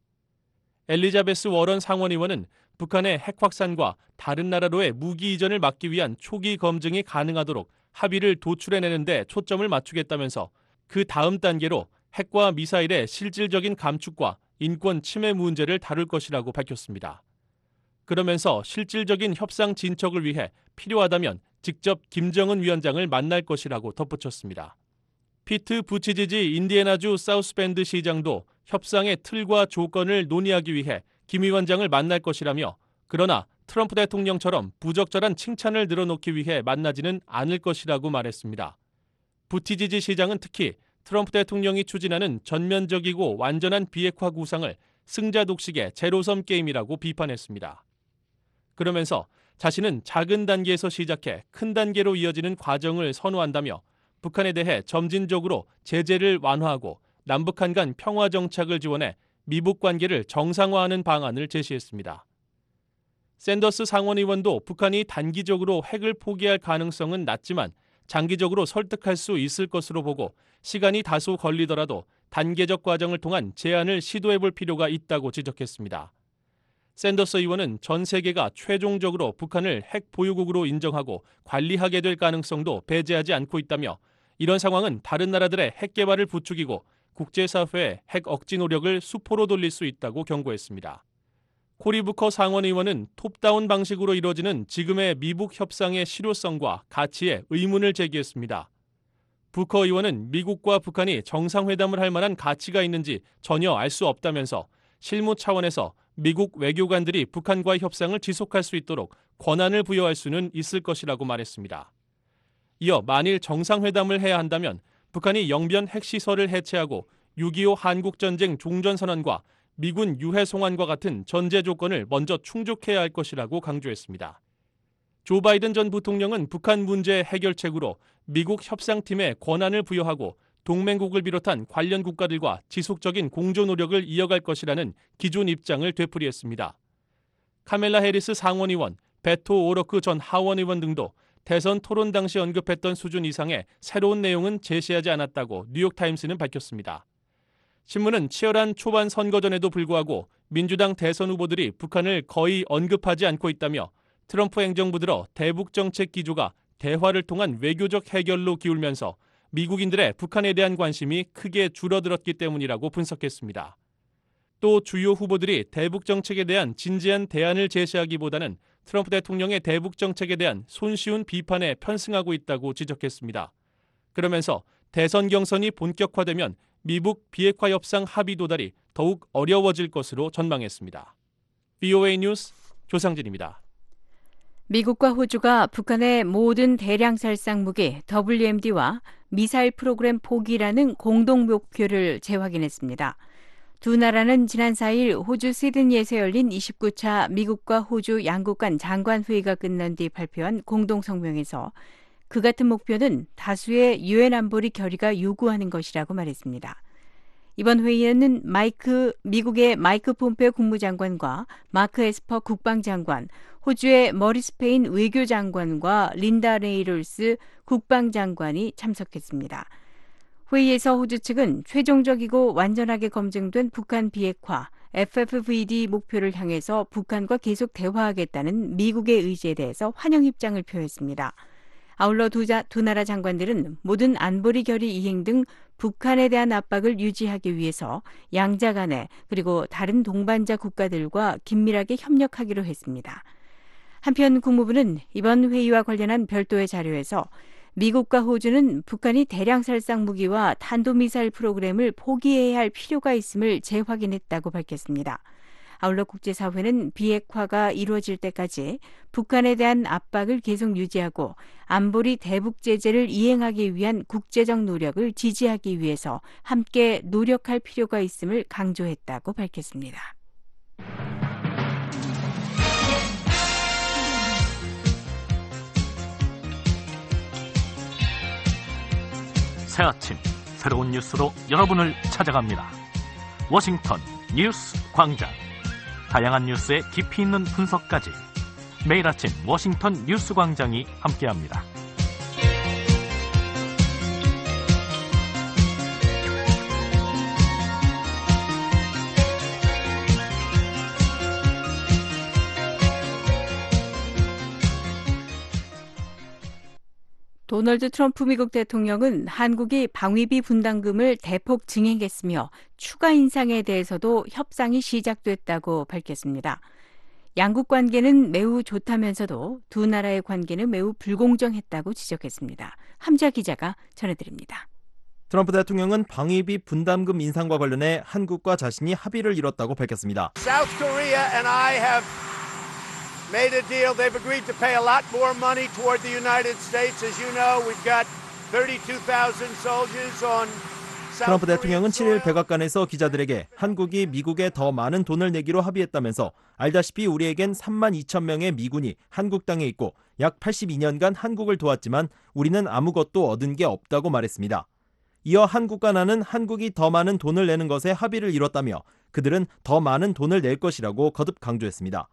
엘리자베스 워런 상원의원은 북한의 핵 확산과 다른 나라로의 무기 이전을 막기 위한 초기 검증이 가능하도록 합의를 도출해내는 데 초점을 맞추겠다면서 그 다음 단계로 핵과 미사일의 실질적인 감축과 인권 침해 문제를 다룰 것이라고 밝혔습니다. 그러면서 실질적인 협상 진척을 위해 필요하다면 직접 김정은 위원장을 만날 것이라고 덧붙였습니다. 피트 부치지지 인디애나주 사우스밴드 시장도 협상의 틀과 조건을 논의하기 위해 김 위원장을 만날 것이라며 그러나 트럼프 대통령처럼 부적절한 칭찬을 늘어놓기 위해 만나지는 않을 것이라고 말했습니다. 부티지지 시장은 특히 트럼프 대통령이 추진하는 전면적이고 완전한 비핵화 구상을 승자 독식의 제로섬 게임이라고 비판했습니다. 그러면서 자신은 작은 단계에서 시작해 큰 단계로 이어지는 과정을 선호한다며 북한에 대해 점진적으로 제재를 완화하고 남북한 간 평화 정착을 지원해 미북 관계를 정상화하는 방안을 제시했습니다. 샌더스 상원의원도 북한이 단기적으로 핵을 포기할 가능성은 낮지만 장기적으로 설득할 수 있을 것으로 보고 시간이 다소 걸리더라도 단계적 과정을 통한 제안을 시도해볼 필요가 있다고 지적했습니다. 샌더스 의원은 전 세계가 최종적으로 북한을 핵 보유국으로 인정하고 관리하게 될 가능성도 배제하지 않고 있다며 이런 상황은 다른 나라들의 핵 개발을 부추기고 국제사회의 핵 억지 노력을 수포로 돌릴 수 있다고 경고했습니다. 코리 부커 상원의원은 톱다운 방식으로 이뤄지는 지금의 미북 협상의 실효성과 가치에 의문을 제기했습니다. 부커 의원은 미국과 북한이 정상회담을 할 만한 가치가 있는지 전혀 알 수 없다면서 실무 차원에서 미국 외교관들이 북한과의 협상을 지속할 수 있도록 권한을 부여할 수는 있을 것이라고 말했습니다. 이어 만일 정상회담을 해야 한다면 북한이 영변 핵시설을 해체하고 6.25 한국전쟁 종전선언과 미군 유해 송환과 같은 전제 조건을 먼저 충족해야 할 것이라고 강조했습니다. 조 바이든 전 부통령은 북한 문제 해결책으로 미국 협상팀에 권한을 부여하고 동맹국을 비롯한 관련 국가들과 지속적인 공조 노력을 이어갈 것이라는 기존 입장을 되풀이했습니다. 카멜라 해리스 상원의원, 베토 오러크 전 하원의원 등도 대선 토론 당시 언급했던 수준 이상의 새로운 내용은 제시하지 않았다고 뉴욕타임스는 밝혔습니다. 신문은 치열한 초반 선거전에도 불구하고 민주당 대선 후보들이 북한을 거의 언급하지 않고 있다며 트럼프 행정부 들어 대북 정책 기조가 대화를 통한 외교적 해결로 기울면서 미국인들의 북한에 대한 관심이 크게 줄어들었기 때문이라고 분석했습니다. 또 주요 후보들이 대북 정책에 대한 진지한 대안을 제시하기보다는 트럼프 대통령의 대북 정책에 대한 손쉬운 비판에 편승하고 있다고 지적했습니다. 그러면서 대선 경선이 본격화되면 미북 비핵화 협상 합의 도달이 더욱 어려워질 것으로 전망했습니다. VOA 뉴스 조상진입니다. 미국과 호주가 북한의 모든 대량 살상 무기 WMD와 미사일 프로그램 포기라는 공동 목표를 재확인했습니다. 두 나라는 지난 4일 호주 시드니에서 열린 29차 미국과 호주 양국 간 장관회의가 끝난 뒤 발표한 공동 성명에서 그 같은 목표는 다수의 유엔 안보리 결의가 요구하는 것이라고 말했습니다. 이번 회의에는 미국의 마이크 폼페오 국무장관과 마크 에스퍼 국방장관, 호주의 머리스 페인 외교장관과 린다 레이럴스 국방장관이 참석했습니다. 회의에서 호주 측은 최종적이고 완전하게 검증된 북한 비핵화, FFVD 목표를 향해서 북한과 계속 대화하겠다는 미국의 의지에 대해서 환영 입장을 표했습니다. 아울러 두 나라 장관들은 모든 안보리 결의 이행 등 북한에 대한 압박을 유지하기 위해서 양자 간에 그리고 다른 동반자 국가들과 긴밀하게 협력하기로 했습니다. 한편 국무부는 이번 회의와 관련한 별도의 자료에서 미국과 호주는 북한이 대량 살상 무기와 탄도미사일 프로그램을 포기해야 할 필요가 있음을 재확인했다고 밝혔습니다. 아울러 국제사회는 비핵화가 이루어질 때까지 북한에 대한 압박을 계속 유지하고 안보리 대북 제재를 이행하기 위한 국제적 노력을 지지하기 위해서 함께 노력할 필요가 있음을 강조했다고 밝혔습니다. 새 아침 새로운 뉴스로 여러분을 찾아갑니다. 워싱턴 뉴스 광장. 다양한 뉴스의 깊이 있는 분석까지 매일 아침 워싱턴 뉴스 광장이 함께합니다. 도널드 트럼프 미국 대통령은 한국이 방위비 분담금을 대폭 증액했으며 추가 인상에 대해서도 협상이 시작됐다고 밝혔습니다. 양국 관계는 매우 좋다면서도 두 나라의 관계는 매우 불공정했다고 지적했습니다. 함자 기자가 전해드립니다. 트럼프 대통령은 방위비 분담금 인상과 관련해 한국과 자신이 합의를 이뤘다고 밝혔습니다. South Korea and I have made a deal. They've agreed to pay a lot more money toward the United States. As you know, we've got 32,000 soldiers on 트럼프 대통령은 7일 백악관에서 기자들에게 한국이 미국에 더 많은 돈을 내기로 합의했다면서 알다시피 우리에겐 3만 2천 명의 미군이 한국 땅에 있고 약 82년간 한국을 도왔지만 우리는 아무것도 얻은 게 없다고 말했습니다. 이어 한국과 나는 한국이 더 많은 돈을 내는 것에 합의를 이뤘다며 그들은 더 많은 돈을 낼 것이라고 거듭 강조했습니다.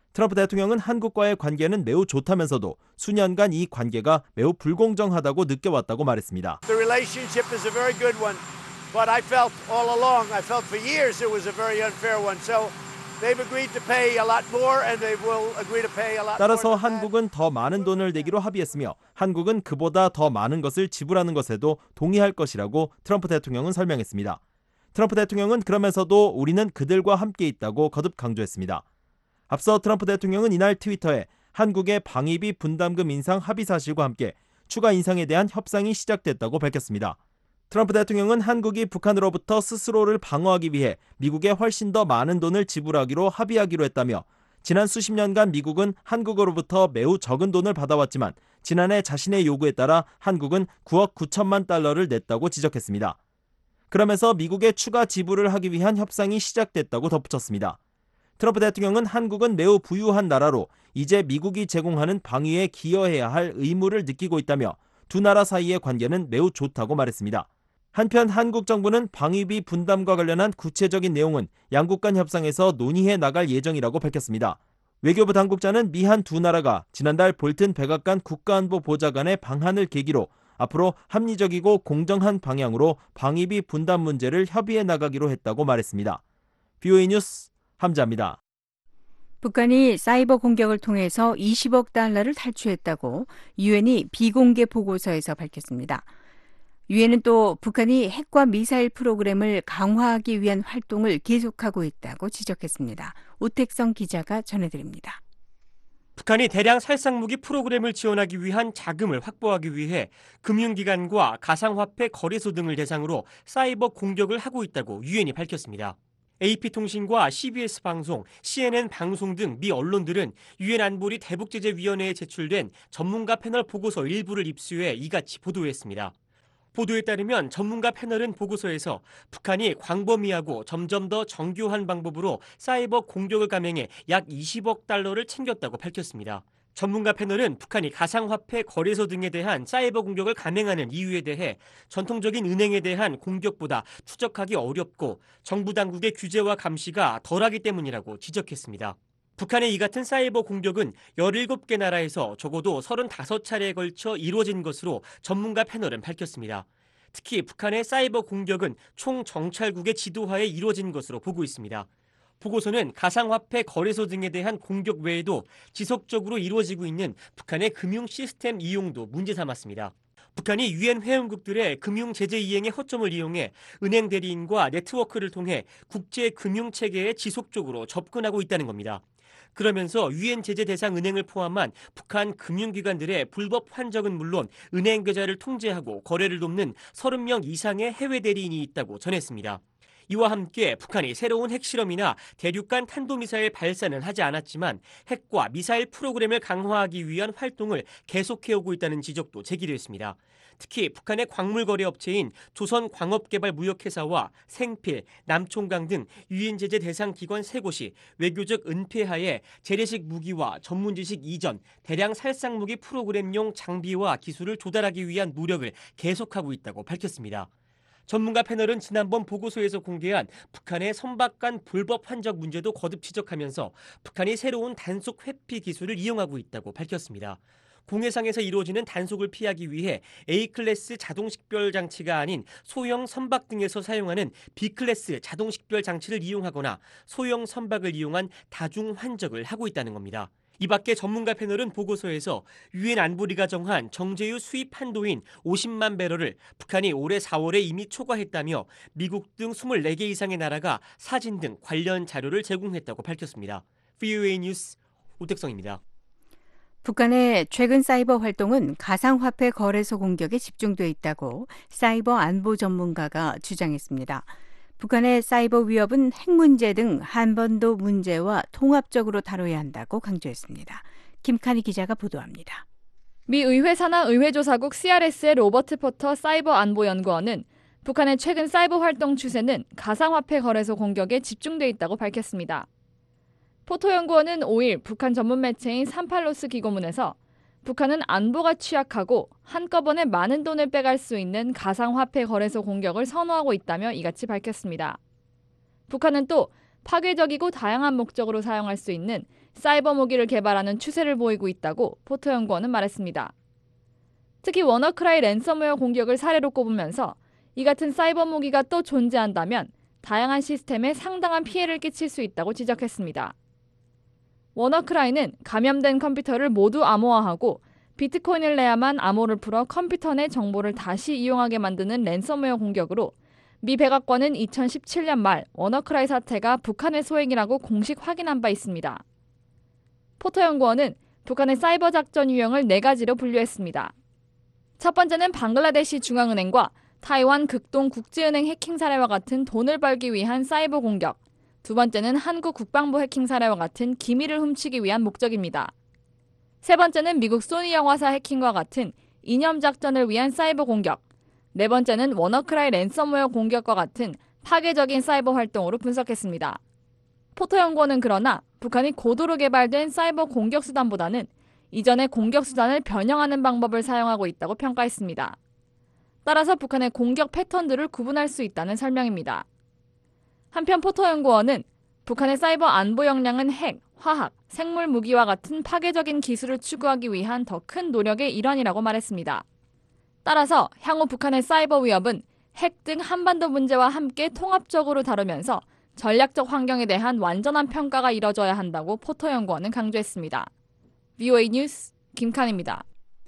트럼프 대통령은 한국과의 관계는 매우 좋다면서도 수년간 이 관계가 매우 불공정하다고 느껴왔다고 말했습니다. The relationship is a very good one, but I felt all along, I felt for years it was a very unfair one. So they've agreed to pay a lot more and they will agree to pay a lot more. 따라서 한국은 더 많은 돈을 내기로 합의했으며 한국은 그보다 더 많은 것을 지불하는 것에도 동의할 것이라고 트럼프 대통령은 설명했습니다. 트럼프 대통령은 그러면서도 우리는 그들과 함께 있다고 거듭 강조했습니다. 앞서 트럼프 대통령은 이날 트위터에 한국의 방위비 분담금 인상 합의 사실과 함께 추가 인상에 대한 협상이 시작됐다고 밝혔습니다. 트럼프 대통령은 한국이 북한으로부터 스스로를 방어하기 위해 미국에 훨씬 더 많은 돈을 지불하기로 합의하기로 했다며 지난 수십 년간 미국은 한국으로부터 매우 적은 돈을 받아왔지만 지난해 자신의 요구에 따라 한국은 9억 9천만 달러를 냈다고 지적했습니다. 그러면서 미국의 추가 지불을 하기 위한 협상이 시작됐다고 덧붙였습니다. 트럼프 대통령은 한국은 매우 부유한 나라로 이제 미국이 제공하는 방위에 기여해야 할 의무를 느끼고 있다며 두 나라 사이의 관계는 매우 좋다고 말했습니다. 한편 한국 정부는 방위비 분담과 관련한 구체적인 내용은 양국 간 협상에서 논의해 나갈 예정이라고 밝혔습니다. 외교부 당국자는 미한 두 나라가 지난달 볼튼 백악관 국가안보 보좌관의 방한을 계기로 앞으로 합리적이고 공정한 방향으로 방위비 분담 문제를 협의해 나가기로 했다고 말했습니다. VOA 뉴스 함자입니다. 북한이 사이버 공격을 통해서 20억 달러를 탈취했다고 유엔이 비공개 보고서에서 밝혔습니다. 유엔은 또 북한이 핵과 미사일 프로그램을 강화하기 위한 활동을 계속하고 있다고 지적했습니다. 오택성 기자가 전해드립니다. 북한이 대량 살상무기 프로그램을 지원하기 위한 자금을 확보하기 위해 금융기관과 가상화폐 거래소 등을 대상으로 사이버 공격을 하고 있다고 유엔이 밝혔습니다. AP통신과 CBS 방송, CNN 방송 등 미 언론들은 유엔 안보리 대북제재위원회에 제출된 전문가 패널 보고서 일부를 입수해 이같이 보도했습니다. 보도에 따르면 전문가 패널은 보고서에서 북한이 광범위하고 점점 더 정교한 방법으로 사이버 공격을 감행해 약 20억 달러를 챙겼다고 밝혔습니다. 전문가 패널은 북한이 가상화폐 거래소 등에 대한 사이버 공격을 감행하는 이유에 대해 전통적인 은행에 대한 공격보다 추적하기 어렵고 정부 당국의 규제와 감시가 덜하기 때문이라고 지적했습니다. 북한의 이 같은 사이버 공격은 17개 나라에서 적어도 35차례에 걸쳐 이루어진 것으로 전문가 패널은 밝혔습니다. 특히 북한의 사이버 공격은 총 정찰국의 지도하에 이루어진 것으로 보고 있습니다. 보고서는 가상화폐 거래소 등에 대한 공격 외에도 지속적으로 이루어지고 있는 북한의 금융 시스템 이용도 문제 삼았습니다. 북한이 유엔 회원국들의 금융 제재 이행의 허점을 이용해 은행 대리인과 네트워크를 통해 국제 금융 체계에 지속적으로 접근하고 있다는 겁니다. 그러면서 유엔 제재 대상 은행을 포함한 북한 금융기관들의 불법 환적은 물론 은행 계좌를 통제하고 거래를 돕는 30명 이상의 해외 대리인이 있다고 전했습니다. 이와 함께 북한이 새로운 핵실험이나 대륙간 탄도미사일 발사는 하지 않았지만 핵과 미사일 프로그램을 강화하기 위한 활동을 계속해오고 있다는 지적도 제기됐습니다. 특히 북한의 광물 거래 업체인 조선광업개발무역회사와 생필, 남총강 등 유엔 제재 대상 기관 3곳이 외교적 은폐하에 재래식 무기와 전문 지식 이전, 대량 살상 무기 프로그램용 장비와 기술을 조달하기 위한 노력을 계속하고 있다고 밝혔습니다. 전문가 패널은 지난번 보고서에서 공개한 북한의 선박 간 불법 환적 문제도 거듭 지적하면서 북한이 새로운 단속 회피 기술을 이용하고 있다고 밝혔습니다. 공해상에서 이루어지는 단속을 피하기 위해 A클래스 자동식별 장치가 아닌 소형 선박 등에서 사용하는 B클래스 자동식별 장치를 이용하거나 소형 선박을 이용한 다중 환적을 하고 있다는 겁니다. 이 밖에 전문가 패널은 보고서에서 유엔 안보리가 정한 정제유 수입 한도인 50만 배럴을 북한이 올해 4월에 이미 초과했다며 미국 등 24개 이상의 나라가 사진 등 관련 자료를 제공했다고 밝혔습니다. VOA 뉴스 오택성입니다. 북한의 최근 사이버 활동은 가상화폐 거래소 공격에 집중돼 있다고 사이버 안보 전문가가 주장했습니다. 북한의 사이버 위협은 핵 문제 등 한반도 문제와 통합적으로 다뤄야 한다고 강조했습니다. 김칸희 기자가 보도합니다. 미 의회 산하 의회조사국 CRS의 로버트 포터 사이버 안보 연구원은 북한의 최근 사이버 활동 추세는 가상화폐 거래소 공격에 집중돼 있다고 밝혔습니다. 포터 연구원은 5일 북한 전문 매체인 삼팔로스 기고문에서 북한은 안보가 취약하고 한꺼번에 많은 돈을 빼갈 수 있는 가상화폐 거래소 공격을 선호하고 있다며 이같이 밝혔습니다. 북한은 또 파괴적이고 다양한 목적으로 사용할 수 있는 사이버 무기를 개발하는 추세를 보이고 있다고 포터 연구원은 말했습니다. 특히 워너크라이 랜섬웨어 공격을 사례로 꼽으면서 이 같은 사이버 무기가 또 존재한다면 다양한 시스템에 상당한 피해를 끼칠 수 있다고 지적했습니다. 워너크라이는 감염된 컴퓨터를 모두 암호화하고 비트코인을 내야만 암호를 풀어 컴퓨터 내 정보를 다시 이용하게 만드는 랜섬웨어 공격으로 미 백악관은 2017년 말 워너크라이 사태가 북한의 소행이라고 공식 확인한 바 있습니다. 포터 연구원은 북한의 사이버 작전 유형을 4가지로 분류했습니다. 첫 번째는 방글라데시 중앙은행과 타이완 극동 국제은행 해킹 사례와 같은 돈을 벌기 위한 사이버 공격, 두 번째는 한국 국방부 해킹 사례와 같은 기밀을 훔치기 위한 목적입니다. 세 번째는 미국 소니 영화사 해킹과 같은 이념 작전을 위한 사이버 공격, 네 번째는 워너크라이 랜섬웨어 공격과 같은 파괴적인 사이버 활동으로 분석했습니다. 포터 연구원은 그러나 북한이 고도로 개발된 사이버 공격 수단보다는 이전의 공격 수단을 변형하는 방법을 사용하고 있다고 평가했습니다. 따라서 북한의 공격 패턴들을 구분할 수 있다는 설명입니다. 한편 포터 연구원은 북한의 사이버 안보 역량은 핵, 화학, 생물 무기와 같은 파괴적인 기술을 추구하기 위한 더 큰 노력의 일환이라고 말했습니다. 따라서 향후 북한의 사이버 위협은 핵 등 한반도 문제와 함께 통합적으로 다루면서 전략적 환경에 대한 완전한 평가가 이뤄져야 한다고 포터 연구원은 강조했습니다. VOA 뉴스 김칸입니다.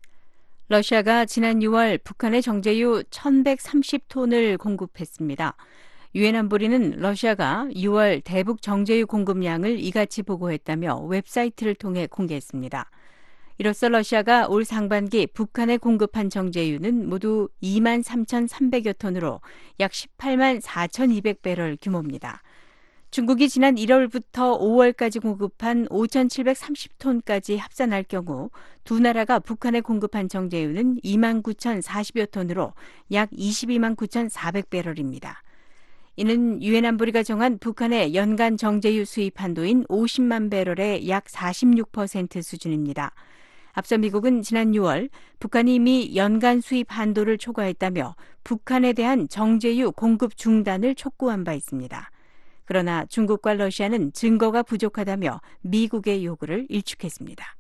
러시아가 지난 6월 북한에 정제유 1,130톤을 공급했습니다. 유엔 안보리는 러시아가 6월 대북 정제유 공급량을 이같이 보고했다며 웹사이트를 통해 공개했습니다. 이로써 러시아가 올 상반기 북한에 공급한 정제유는 모두 23,300여 톤으로 약 18만 4,200배럴 규모입니다. 중국이 지난 1월부터 5월까지 공급한 5,730톤까지 합산할 경우 두 나라가 북한에 공급한 정제유는 29,040여 톤으로 약 22만 9,400배럴입니다. 이는 유엔 안보리가 정한 북한의 연간 정제유 수입 한도인 50만 배럴의 약 46% 수준입니다. 앞서 미국은 지난 6월 북한이 이미 연간 수입 한도를 초과했다며 북한에 대한 정제유 공급 중단을 촉구한 바 있습니다. 그러나 중국과 러시아는 증거가 부족하다며 미국의 요구를 일축했습니다.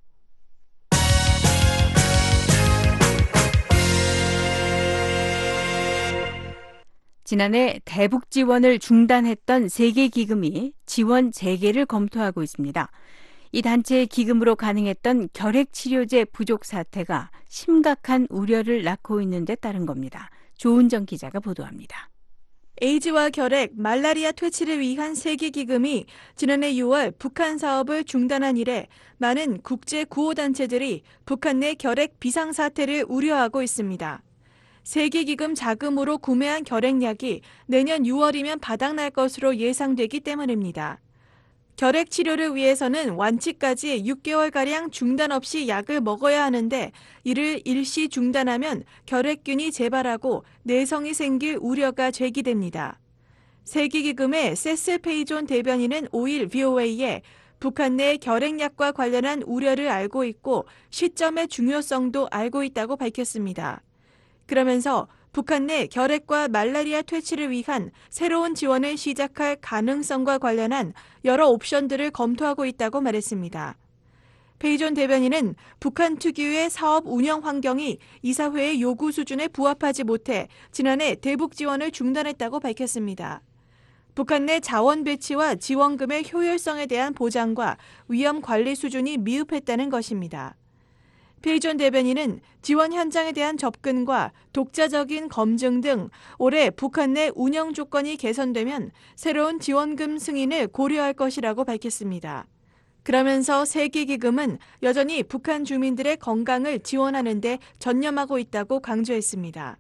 지난해 대북 지원을 중단했던 세계 기금이 지원 재개를 검토하고 있습니다. 이 단체의 기금으로 가능했던 결핵 치료제 부족 사태가 심각한 우려를 낳고 있는 데 따른 겁니다. 조은정 기자가 보도합니다. 에이즈와 결핵, 말라리아 퇴치를 위한 세계기금이 지난해 6월 북한 사업을 중단한 이래 많은 국제 구호단체들이 북한 내 결핵 비상사태를 우려하고 있습니다. 세계기금 자금으로 구매한 결핵약이 내년 6월이면 바닥날 것으로 예상되기 때문입니다. 결핵 치료를 위해서는 완치까지 6개월가량 중단 없이 약을 먹어야 하는데 이를 일시 중단하면 결핵균이 재발하고 내성이 생길 우려가 제기됩니다. 세계기금의 세슬 페이존 대변인은 5일 VOA에 북한 내 결핵약과 관련한 우려를 알고 있고 시점의 중요성도 알고 있다고 밝혔습니다. 그러면서 북한 내 결핵과 말라리아 퇴치를 위한 새로운 지원을 시작할 가능성과 관련한 여러 옵션들을 검토하고 있다고 말했습니다. 페이존 대변인은 북한 특유의 사업 운영 환경이 이사회의 요구 수준에 부합하지 못해 지난해 대북 지원을 중단했다고 밝혔습니다. 북한 내 자원 배치와 지원금의 효율성에 대한 보장과 위험 관리 수준이 미흡했다는 것입니다. 페이존 대변인은 지원 현장에 대한 접근과 독자적인 검증 등 올해 북한 내 운영 조건이 개선되면 새로운 지원금 승인을 고려할 것이라고 밝혔습니다. 그러면서 세계기금은 여전히 북한 주민들의 건강을 지원하는 데 전념하고 있다고 강조했습니다.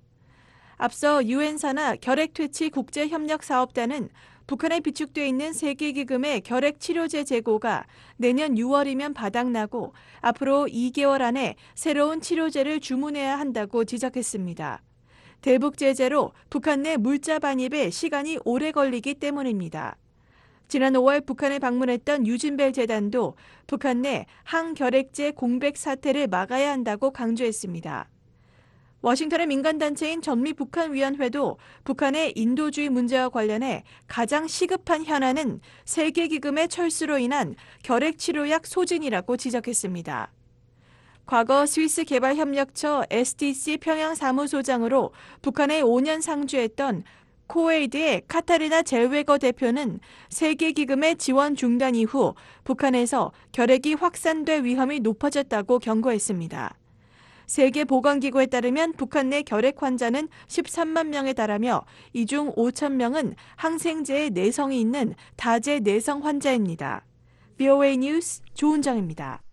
앞서 유엔사나 결핵퇴치 국제협력사업단은 북한에 비축돼 있는 세계기금의 결핵치료제 재고가 내년 6월이면 바닥나고 앞으로 2개월 안에 새로운 치료제를 주문해야 한다고 지적했습니다. 대북 제재로 북한 내 물자 반입에 시간이 오래 걸리기 때문입니다. 지난 5월 북한에 방문했던 유진벨 재단도 북한 내 항결핵제 공백 사태를 막아야 한다고 강조했습니다. 워싱턴의 민간단체인 전미북한위원회도 북한의 인도주의 문제와 관련해 가장 시급한 현안은 세계기금의 철수로 인한 결핵치료약 소진이라고 지적했습니다. 과거 스위스 개발협력처 STC 평양사무소장으로 북한에 5년 상주했던 코웨이드의 카타리나 젤웨거 대표는 세계기금의 지원 중단 이후 북한에서 결핵이 확산될 위험이 높아졌다고 경고했습니다. 세계보건기구에 따르면 북한 내 결핵 환자는 13만 명에 달하며 이 중 5천 명은 항생제의 내성이 있는 다제 내성 환자입니다. VOA 뉴스 조은정입니다.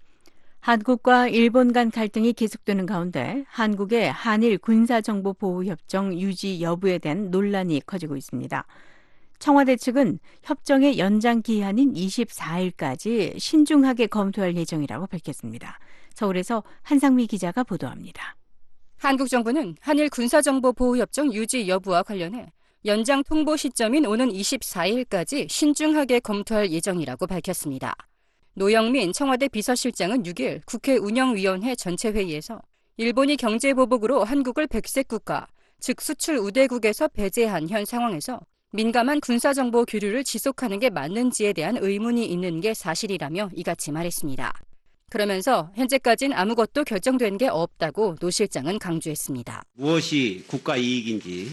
한국과 일본 간 갈등이 계속되는 가운데 한국의 한일 군사정보보호협정 유지 여부에 대한 논란이 커지고 있습니다. 청와대 측은 협정의 연장 기한인 24일까지 신중하게 검토할 예정이라고 밝혔습니다. 서울에서 한상미 기자가 보도합니다. 한국 정부는 한일 군사정보보호협정 유지 여부와 관련해 연장 통보 시점인 오는 24일까지 신중하게 검토할 예정이라고 밝혔습니다. 노영민 청와대 비서실장은 6일 국회 운영위원회 전체회의에서 일본이 경제보복으로 한국을 백색 국가, 즉 수출 우대국에서 배제한 현 상황에서 민감한 군사정보 교류를 지속하는 게 맞는지에 대한 의문이 있는 게 사실이라며 이같이 말했습니다. 그러면서 현재까진 아무것도 결정된 게 없다고 노 실장은 강조했습니다. 무엇이 국가 이익인지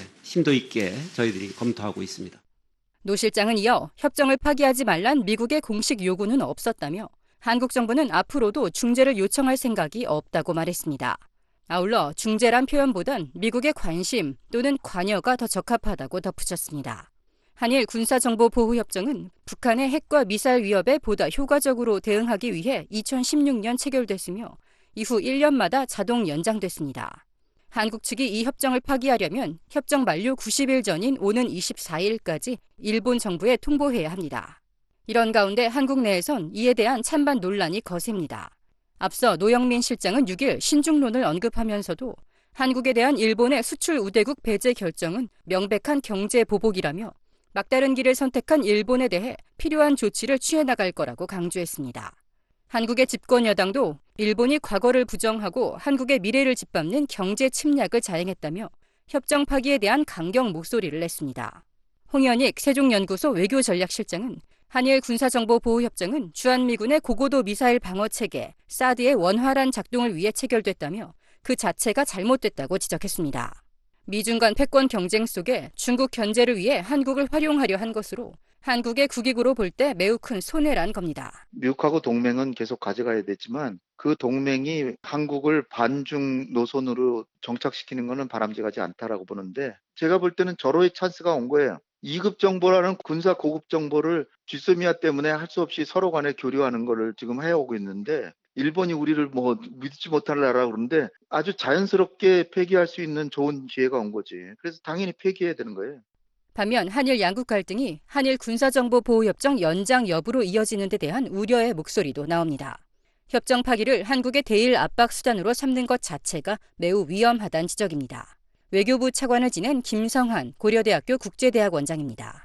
심도 있게 저희들이 검토하고 있습니다. 노 실장은 이어 협정을 파기하지 말란 미국의 공식 요구는 없었다며 한국 정부는 앞으로도 중재를 요청할 생각이 없다고 말했습니다. 아울러 중재란 표현보단 미국의 관심 또는 관여가 더 적합하다고 덧붙였습니다. 한일 군사정보보호협정은 북한의 핵과 미사일 위협에 보다 효과적으로 대응하기 위해 2016년 체결됐으며 이후 1년마다 자동 연장됐습니다. 한국 측이 이 협정을 파기하려면 협정 만료 90일 전인 오는 24일까지 일본 정부에 통보해야 합니다. 이런 가운데 한국 내에선 이에 대한 찬반 논란이 거셉니다. 앞서 노영민 실장은 6일 신중론을 언급하면서도 한국에 대한 일본의 수출 우대국 배제 결정은 명백한 경제 보복이라며 막다른 길을 선택한 일본에 대해 필요한 조치를 취해 나갈 거라고 강조했습니다. 한국의 집권 여당도 일본이 과거를 부정하고 한국의 미래를 짓밟는 경제 침략을 자행했다며 협정 파기에 대한 강경 목소리를 냈습니다. 홍현익 세종연구소 외교전략실장은 한일 군사정보보호협정은 주한미군의 고고도 미사일 방어체계 사드의 원활한 작동을 위해 체결됐다며 그 자체가 잘못됐다고 지적했습니다. 미중 간 패권 경쟁 속에 중국 견제를 위해 한국을 활용하려 한 것으로 한국의 국익으로 볼 때 매우 큰 손해란 겁니다. 미국하고 동맹은 계속 가져가야 되지만 그 동맹이 한국을 반중 노선으로 정착시키는 것은 바람직하지 않다라고 보는데 제가 볼 때는 절호의 찬스가 온 거예요. 2급 정보라는 군사 고급 정보를 쥐소미아 때문에 할 수 없이 서로 간에 교류하는 거를 지금 해오고 있는데 일본이 우리를 믿지 못할 나라 그러는데 아주 자연스럽게 폐기할 수 있는 좋은 기회가 온 거지. 그래서 당연히 폐기해야 되는 거예요. 반면 한일 양국 갈등이 한일 군사정보보호협정 연장 여부로 이어지는 데 대한 우려의 목소리도 나옵니다. 협정 파기를 한국의 대일 압박 수단으로 삼는 것 자체가 매우 위험하다는 지적입니다. 외교부 차관을 지낸 김성한 고려대학교 국제대학 원장입니다.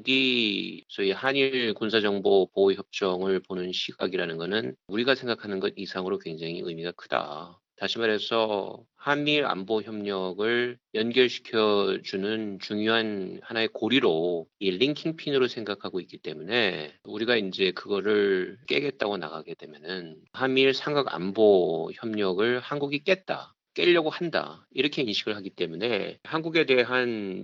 미국이 소위 한일 군사정보보호협정을 보는 시각이라는 것은 우리가 생각하는 것 이상으로 굉장히 의미가 크다. 다시 말해서 한미일 안보 협력을 연결시켜주는 중요한 하나의 고리로 이 링킹 핀으로 생각하고 있기 때문에 우리가 이제 그거를 깨겠다고 나가게 되면은 한미일 삼각 안보 협력을 한국이 깨려고 한다. 이렇게 인식을 하기 때문에 한국에 대한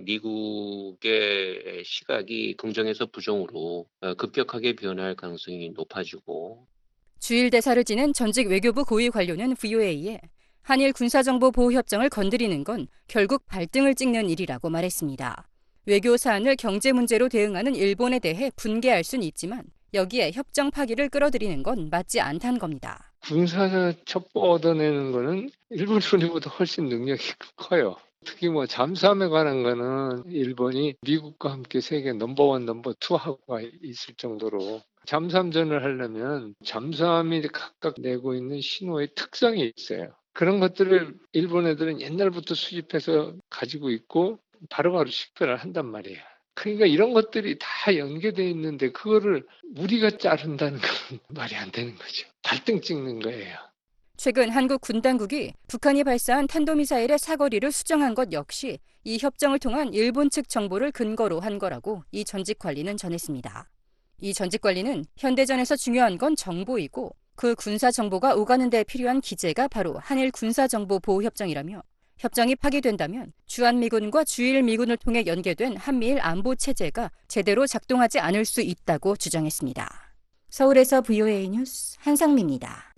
미국의 시각이 긍정에서 부정으로 급격하게 변할 가능성이 높아지고 주일 대사를 지낸 전직 외교부 고위 관료는 VOA에 한일 군사정보보호협정을 건드리는 건 결국 발등을 찍는 일이라고 말했습니다. 외교 사안을 경제 문제로 대응하는 일본에 대해 분개할 수는 있지만 여기에 협정 파기를 끌어들이는 건 맞지 않다는 겁니다. 군사 첩보 얻어내는 거는 일본 우리보다 훨씬 능력이 커요. 특히 잠수함에 관한 거는 일본이 미국과 함께 세계 넘버원, 넘버2 하고 있을 정도로 잠수함전을 하려면 잠수함이 각각 내고 있는 신호의 특성이 있어요. 그런 것들을 일본 애들은 옛날부터 수집해서 가지고 있고 바로바로 식별을 한단 말이에요. 그러니까 이런 것들이 다 연계되어 있는데 그거를 우리가 자른다는 건 말이 안 되는 거죠. 발등 찍는 거예요. 최근 한국 군 당국이 북한이 발사한 탄도미사일의 사거리를 수정한 것 역시 이 협정을 통한 일본 측 정보를 근거로 한 거라고 이 전직 관리는 전했습니다. 이 전직 관리는 현대전에서 중요한 건 정보이고 그 군사 정보가 오가는 데 필요한 기제가 바로 한일 군사정보보호협정이라며 협정이 파기된다면 주한미군과 주일미군을 통해 연계된 한미일 안보체제가 제대로 작동하지 않을 수 있다고 주장했습니다. 서울에서 VOA 뉴스 한상미입니다.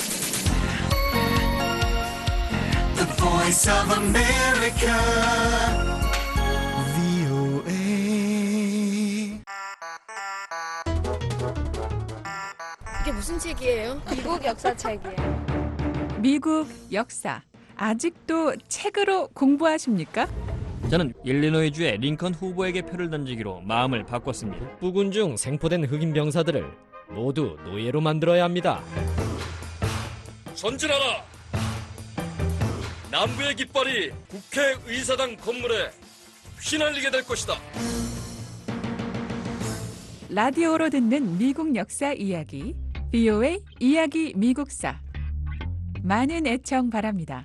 The Voice of America, VOA. 이게 무슨 책이에요? 미국 역사책이에요. 미국 역사. 아직도 책으로 공부하십니까? 저는 일리노이주의 링컨 후보에게 표를 던지기로 마음을 바꿨습니다. 북군 중 생포된 흑인 병사들을 모두 노예로 만들어야 합니다. 전진하라! 남부의 깃발이 국회의사당 건물에 휘날리게 될 것이다. 라디오로 듣는 미국 역사 이야기, VOA 이야기 미국사. 많은 애청 바랍니다.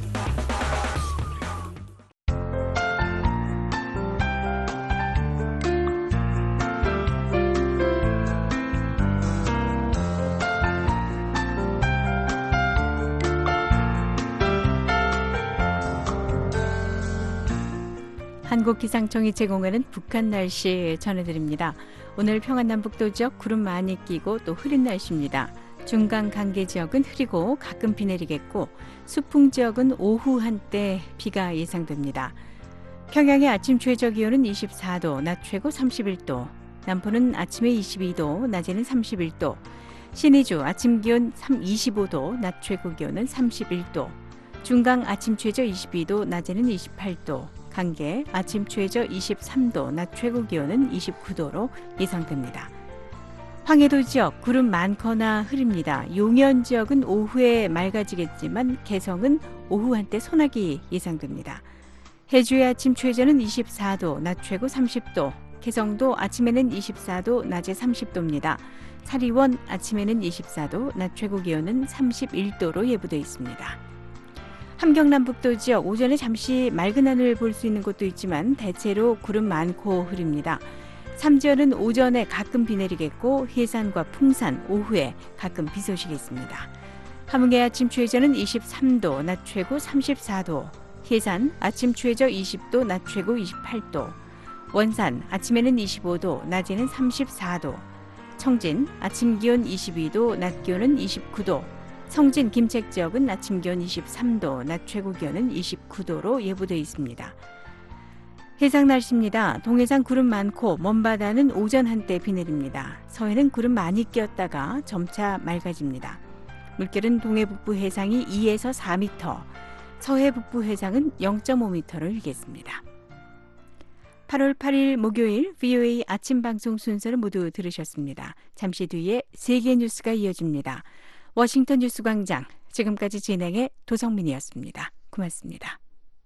한국기상청이 제공하는 북한 날씨 전해드립니다. 오늘 평안남북도 지역 구름 많이 끼고 또 흐린 날씨입니다. 중강 강계 지역은 흐리고 가끔 비 내리겠고 수풍 지역은 오후 한때 비가 예상됩니다. 평양의 아침 최저 기온은 24도, 낮 최고 31도, 남포는 아침에 22도, 낮에는 31도, 신의주 아침 기온 25도, 낮 최고 기온은 31도, 중강 아침 최저 22도, 낮에는 28도, 강계 아침 최저 23도, 낮 최고 기온은 29도로 예상됩니다. 황해도 지역 구름 많거나 흐립니다. 용현 지역은 오후에 맑아지겠지만 개성은 오후 한때 소나기 예상됩니다. 해주의 아침 최저는 24도, 낮 최고 30도, 개성도 아침에는 24도, 낮에 30도입니다. 사리원 아침에는 24도, 낮 최고 기온은 31도로 예보되어 있습니다. 함경남북도 지역 오전에 잠시 맑은 하늘 볼 수 있는 곳도 있지만 대체로 구름 많고 흐립니다. 삼지연은 오전에 가끔 비 내리겠고 해산과 풍산 오후에 가끔 비 소식이 있습니다. 함흥의 아침 최저는 23도, 낮 최고 34도, 해산 아침 최저 20도, 낮 최고 28도, 원산 아침에는 25도, 낮에는 34도, 청진 아침 기온 22도, 낮 기온은 29도, 성진 김책 지역은 아침 기온 23도, 낮 최고 기온은 29도로 예보되어 있습니다. 해상 날씨입니다. 동해상 구름 많고 먼바다는 오전 한때 비 내립니다. 서해는 구름 많이 끼었다가 점차 맑아집니다. 물결은 동해 북부 해상이 2에서 4m, 서해 북부 해상은 0.5m를 일겠습니다. 8월 8일 목요일 VOA 아침 방송 순서를 모두 들으셨습니다. 잠시 뒤에 세계 뉴스가 이어집니다. 워싱턴 뉴스광장, 지금까지 진행의 도성민이었습니다. 고맙습니다.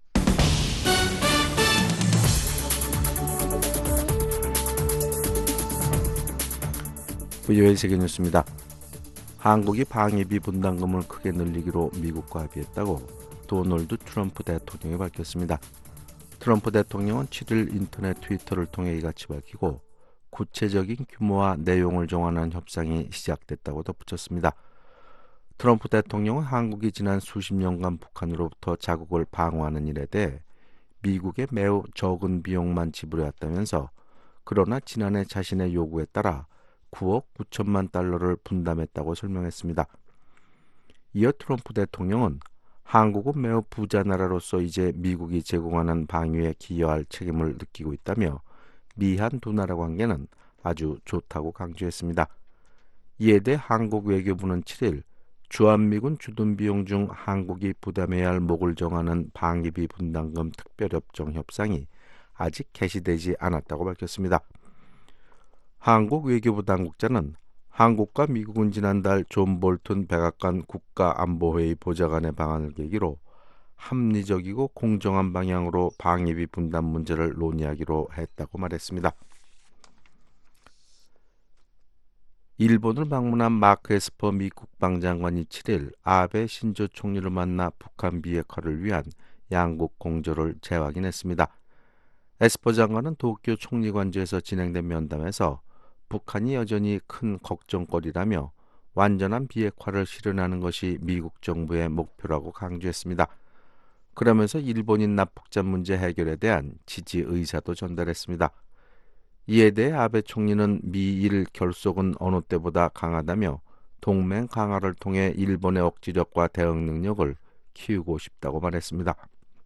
VOA 세계 뉴스입니다. 한국이 방위비 분담금을 크게 늘리기로 미국과 합의했다고 도널드 트럼프 대통령이 밝혔습니다. 트럼프 대통령은 7일 인터넷 트위터를 통해 이같이 밝히고 구체적인 규모와 내용을 정하는 협상이 시작됐다고 덧붙였습니다. 트럼프 대통령은 한국이 지난 수십 년간 북한으로부터 자국을 방어하는 일에 대해 미국에 매우 적은 비용만 지불해왔다면서 그러나 지난해 자신의 요구에 따라 9억 9천만 달러를 분담했다고 설명했습니다. 이어 트럼프 대통령은 한국은 매우 부자 나라로서 이제 미국이 제공하는 방위에 기여할 책임을 느끼고 있다며 미한 두 나라 관계는 아주 좋다고 강조했습니다. 이에 대해 한국 외교부는 7일 주한미군 주둔 비용 중 한국이 부담해야 할 목을 정하는 방위비 분담금 특별협정 협상이 아직 개시되지 않았다고 밝혔습니다. 한국 외교부 당국자는 한국과 미국은 지난달 존 볼튼 백악관 국가안보회의 보좌관의 방안을 계기로 합리적이고 공정한 방향으로 방위비 분담 문제를 논의하기로 했다고 말했습니다. 일본을 방문한 마크 에스퍼 미 국방장관이 7일 아베 신조 총리를 만나 북한 비핵화를 위한 양국 공조를 재확인했습니다. 에스퍼 장관은 도쿄 총리관저에서 진행된 면담에서 북한이 여전히 큰 걱정거리라며 완전한 비핵화를 실현하는 것이 미국 정부의 목표라고 강조했습니다. 그러면서 일본인 납북자 문제 해결에 대한 지지 의사도 전달했습니다. 이에 대해 아베 총리는 미일 결속은 어느 때보다 강하다며 동맹 강화를 통해 일본의 억지력과 대응 능력을 키우고 싶다고 말했습니다.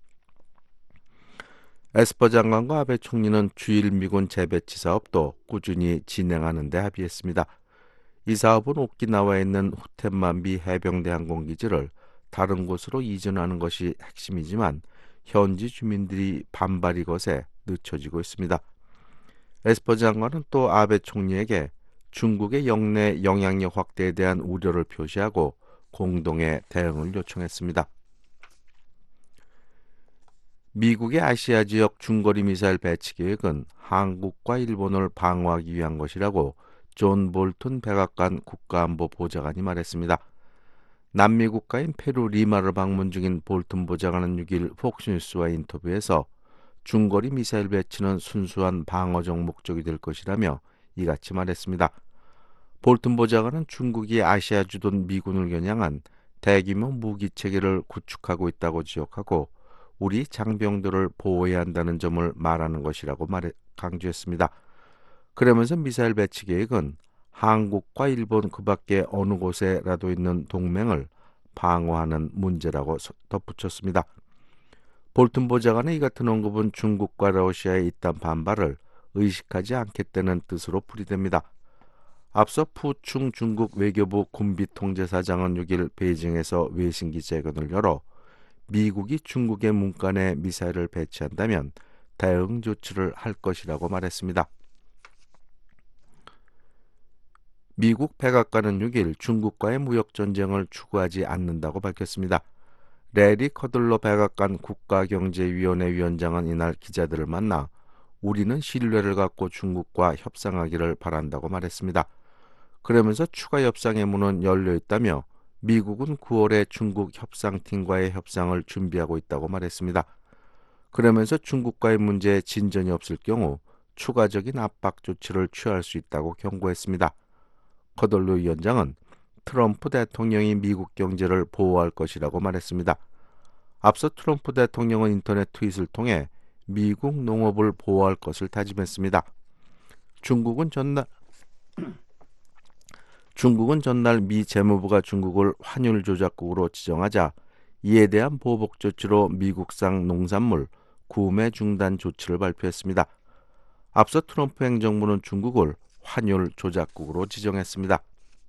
에스퍼 장관과 아베 총리는 주일 미군 재배치 사업도 꾸준히 진행하는 데 합의했습니다. 이 사업은 오키나와에 있는 후텐마 미 해병대 항공기지를 다른 곳으로 이전하는 것이 핵심이지만 현지 주민들이 반발이 거세 늦춰지고 있습니다. 에스퍼 장관은 또 아베 총리에게 중국의 영내 영향력 확대에 대한 우려를 표시하고 공동의 대응을 요청했습니다. 미국의 아시아 지역 중거리 미사일 배치 계획은 한국과 일본을 방어하기 위한 것이라고 존 볼튼 백악관 국가안보 보좌관이 말했습니다. 남미 국가인 페루 리마를 방문 중인 볼튼 보좌관은 6일 폭스뉴스와 인터뷰에서 중거리 미사일 배치는 순수한 방어적 목적이 될 것이라며 이같이 말했습니다. 볼튼 보좌관은 중국이 아시아 주둔 미군을 겨냥한 대규모 무기 체계를 구축하고 있다고 지적하고 우리 장병들을 보호해야 한다는 점을 말하는 것이라고 강조했습니다. 그러면서 미사일 배치 계획은 한국과 일본 그 밖에 어느 곳에라도 있는 동맹을 방어하는 문제라고 덧붙였습니다. 볼튼 보좌관의 이 같은 언급은 중국과 러시아의 이딴 반발을 의식하지 않겠다는 뜻으로 풀이됩니다. 앞서 푸충 중국 외교부 군비통제사장은 6일 베이징에서 외신 기자회견을 열어 미국이 중국의 문간에 미사일을 배치한다면 대응 조치를 할 것이라고 말했습니다. 미국 백악관은 6일 중국과의 무역전쟁을 추구하지 않는다고 밝혔습니다. 레리 커들러 백악관 국가경제위원회 위원장은 이날 기자들을 만나 우리는 신뢰를 갖고 중국과 협상하기를 바란다고 말했습니다. 그러면서 추가 협상의 문은 열려 있다며 미국은 9월에 중국 협상팀과의 협상을 준비하고 있다고 말했습니다. 그러면서 중국과의 문제에 진전이 없을 경우 추가적인 압박 조치를 취할 수 있다고 경고했습니다. 커들러 위원장은 트럼프 대통령이 미국 경제를 보호할 것이라고 말했습니다. 앞서 트럼프 대통령은 인터넷 트윗을 통해 미국 농업을 보호할 것을 다짐했습니다. 중국은 전날 미 재무부가 중국을 환율 조작국으로 지정하자 이에 대한 보복 조치로 미국산 농산물 구매 중단 조치를 발표했습니다. 앞서 트럼프 행정부는 중국을 환율 조작국으로 지정했습니다.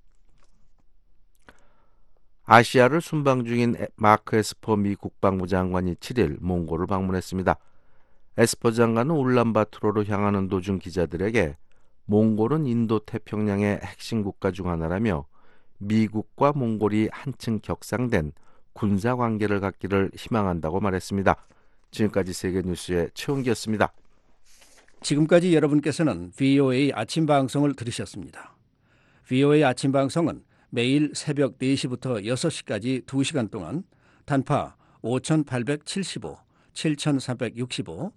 아시아를 순방 중인 마크 에스퍼 미 국방부 장관이 7일 몽골을 방문했습니다. 에스퍼 장관은 울란바토르로 향하는 도중 기자들에게 몽골은 인도 태평양의 핵심 국가 중 하나라며 미국과 몽골이 한층 격상된 군사 관계를 갖기를 희망한다고 말했습니다. 지금까지 세계뉴스의 최은기였습니다. 지금까지 여러분께서는 VOA 아침 방송을 들으셨습니다. VOA 아침 방송은 매일 새벽 4시부터 6시까지 2시간 동안 단파 5875, 7365,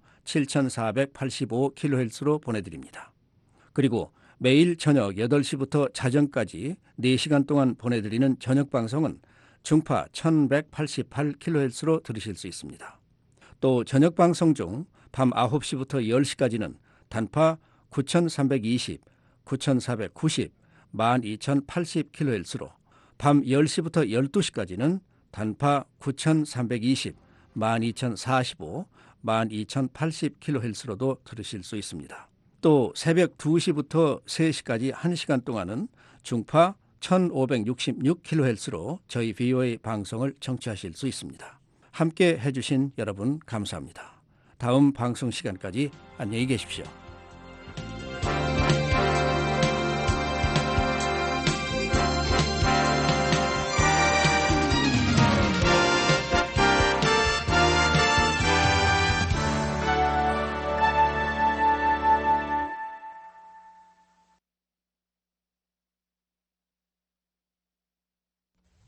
7485kHz로 보내드립니다. 그리고 매일 저녁 8시부터 자정까지 4시간 동안 보내드리는 저녁 방송은 중파 1188kHz로 들으실 수 있습니다. 또 저녁 방송 중 밤 9시부터 10시까지는 단파 9320, 9490, 12080kHz로 밤 10시부터 12시까지는 단파 9320, 12045, 12080kHz로도 들으실 수 있습니다. 또 새벽 2시부터 3시까지 1시간 동안은 중파 1566kHz로 저희 VOA 방송을 청취하실 수 있습니다. 함께 해주신 여러분 감사합니다. 다음 방송 시간까지 안녕히 계십시오.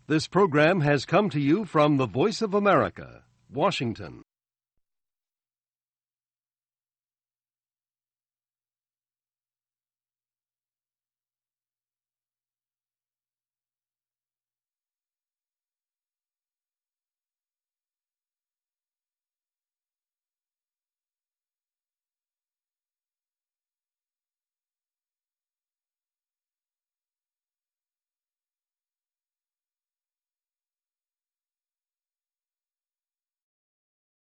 This program has come to you from the Voice of America, Washington.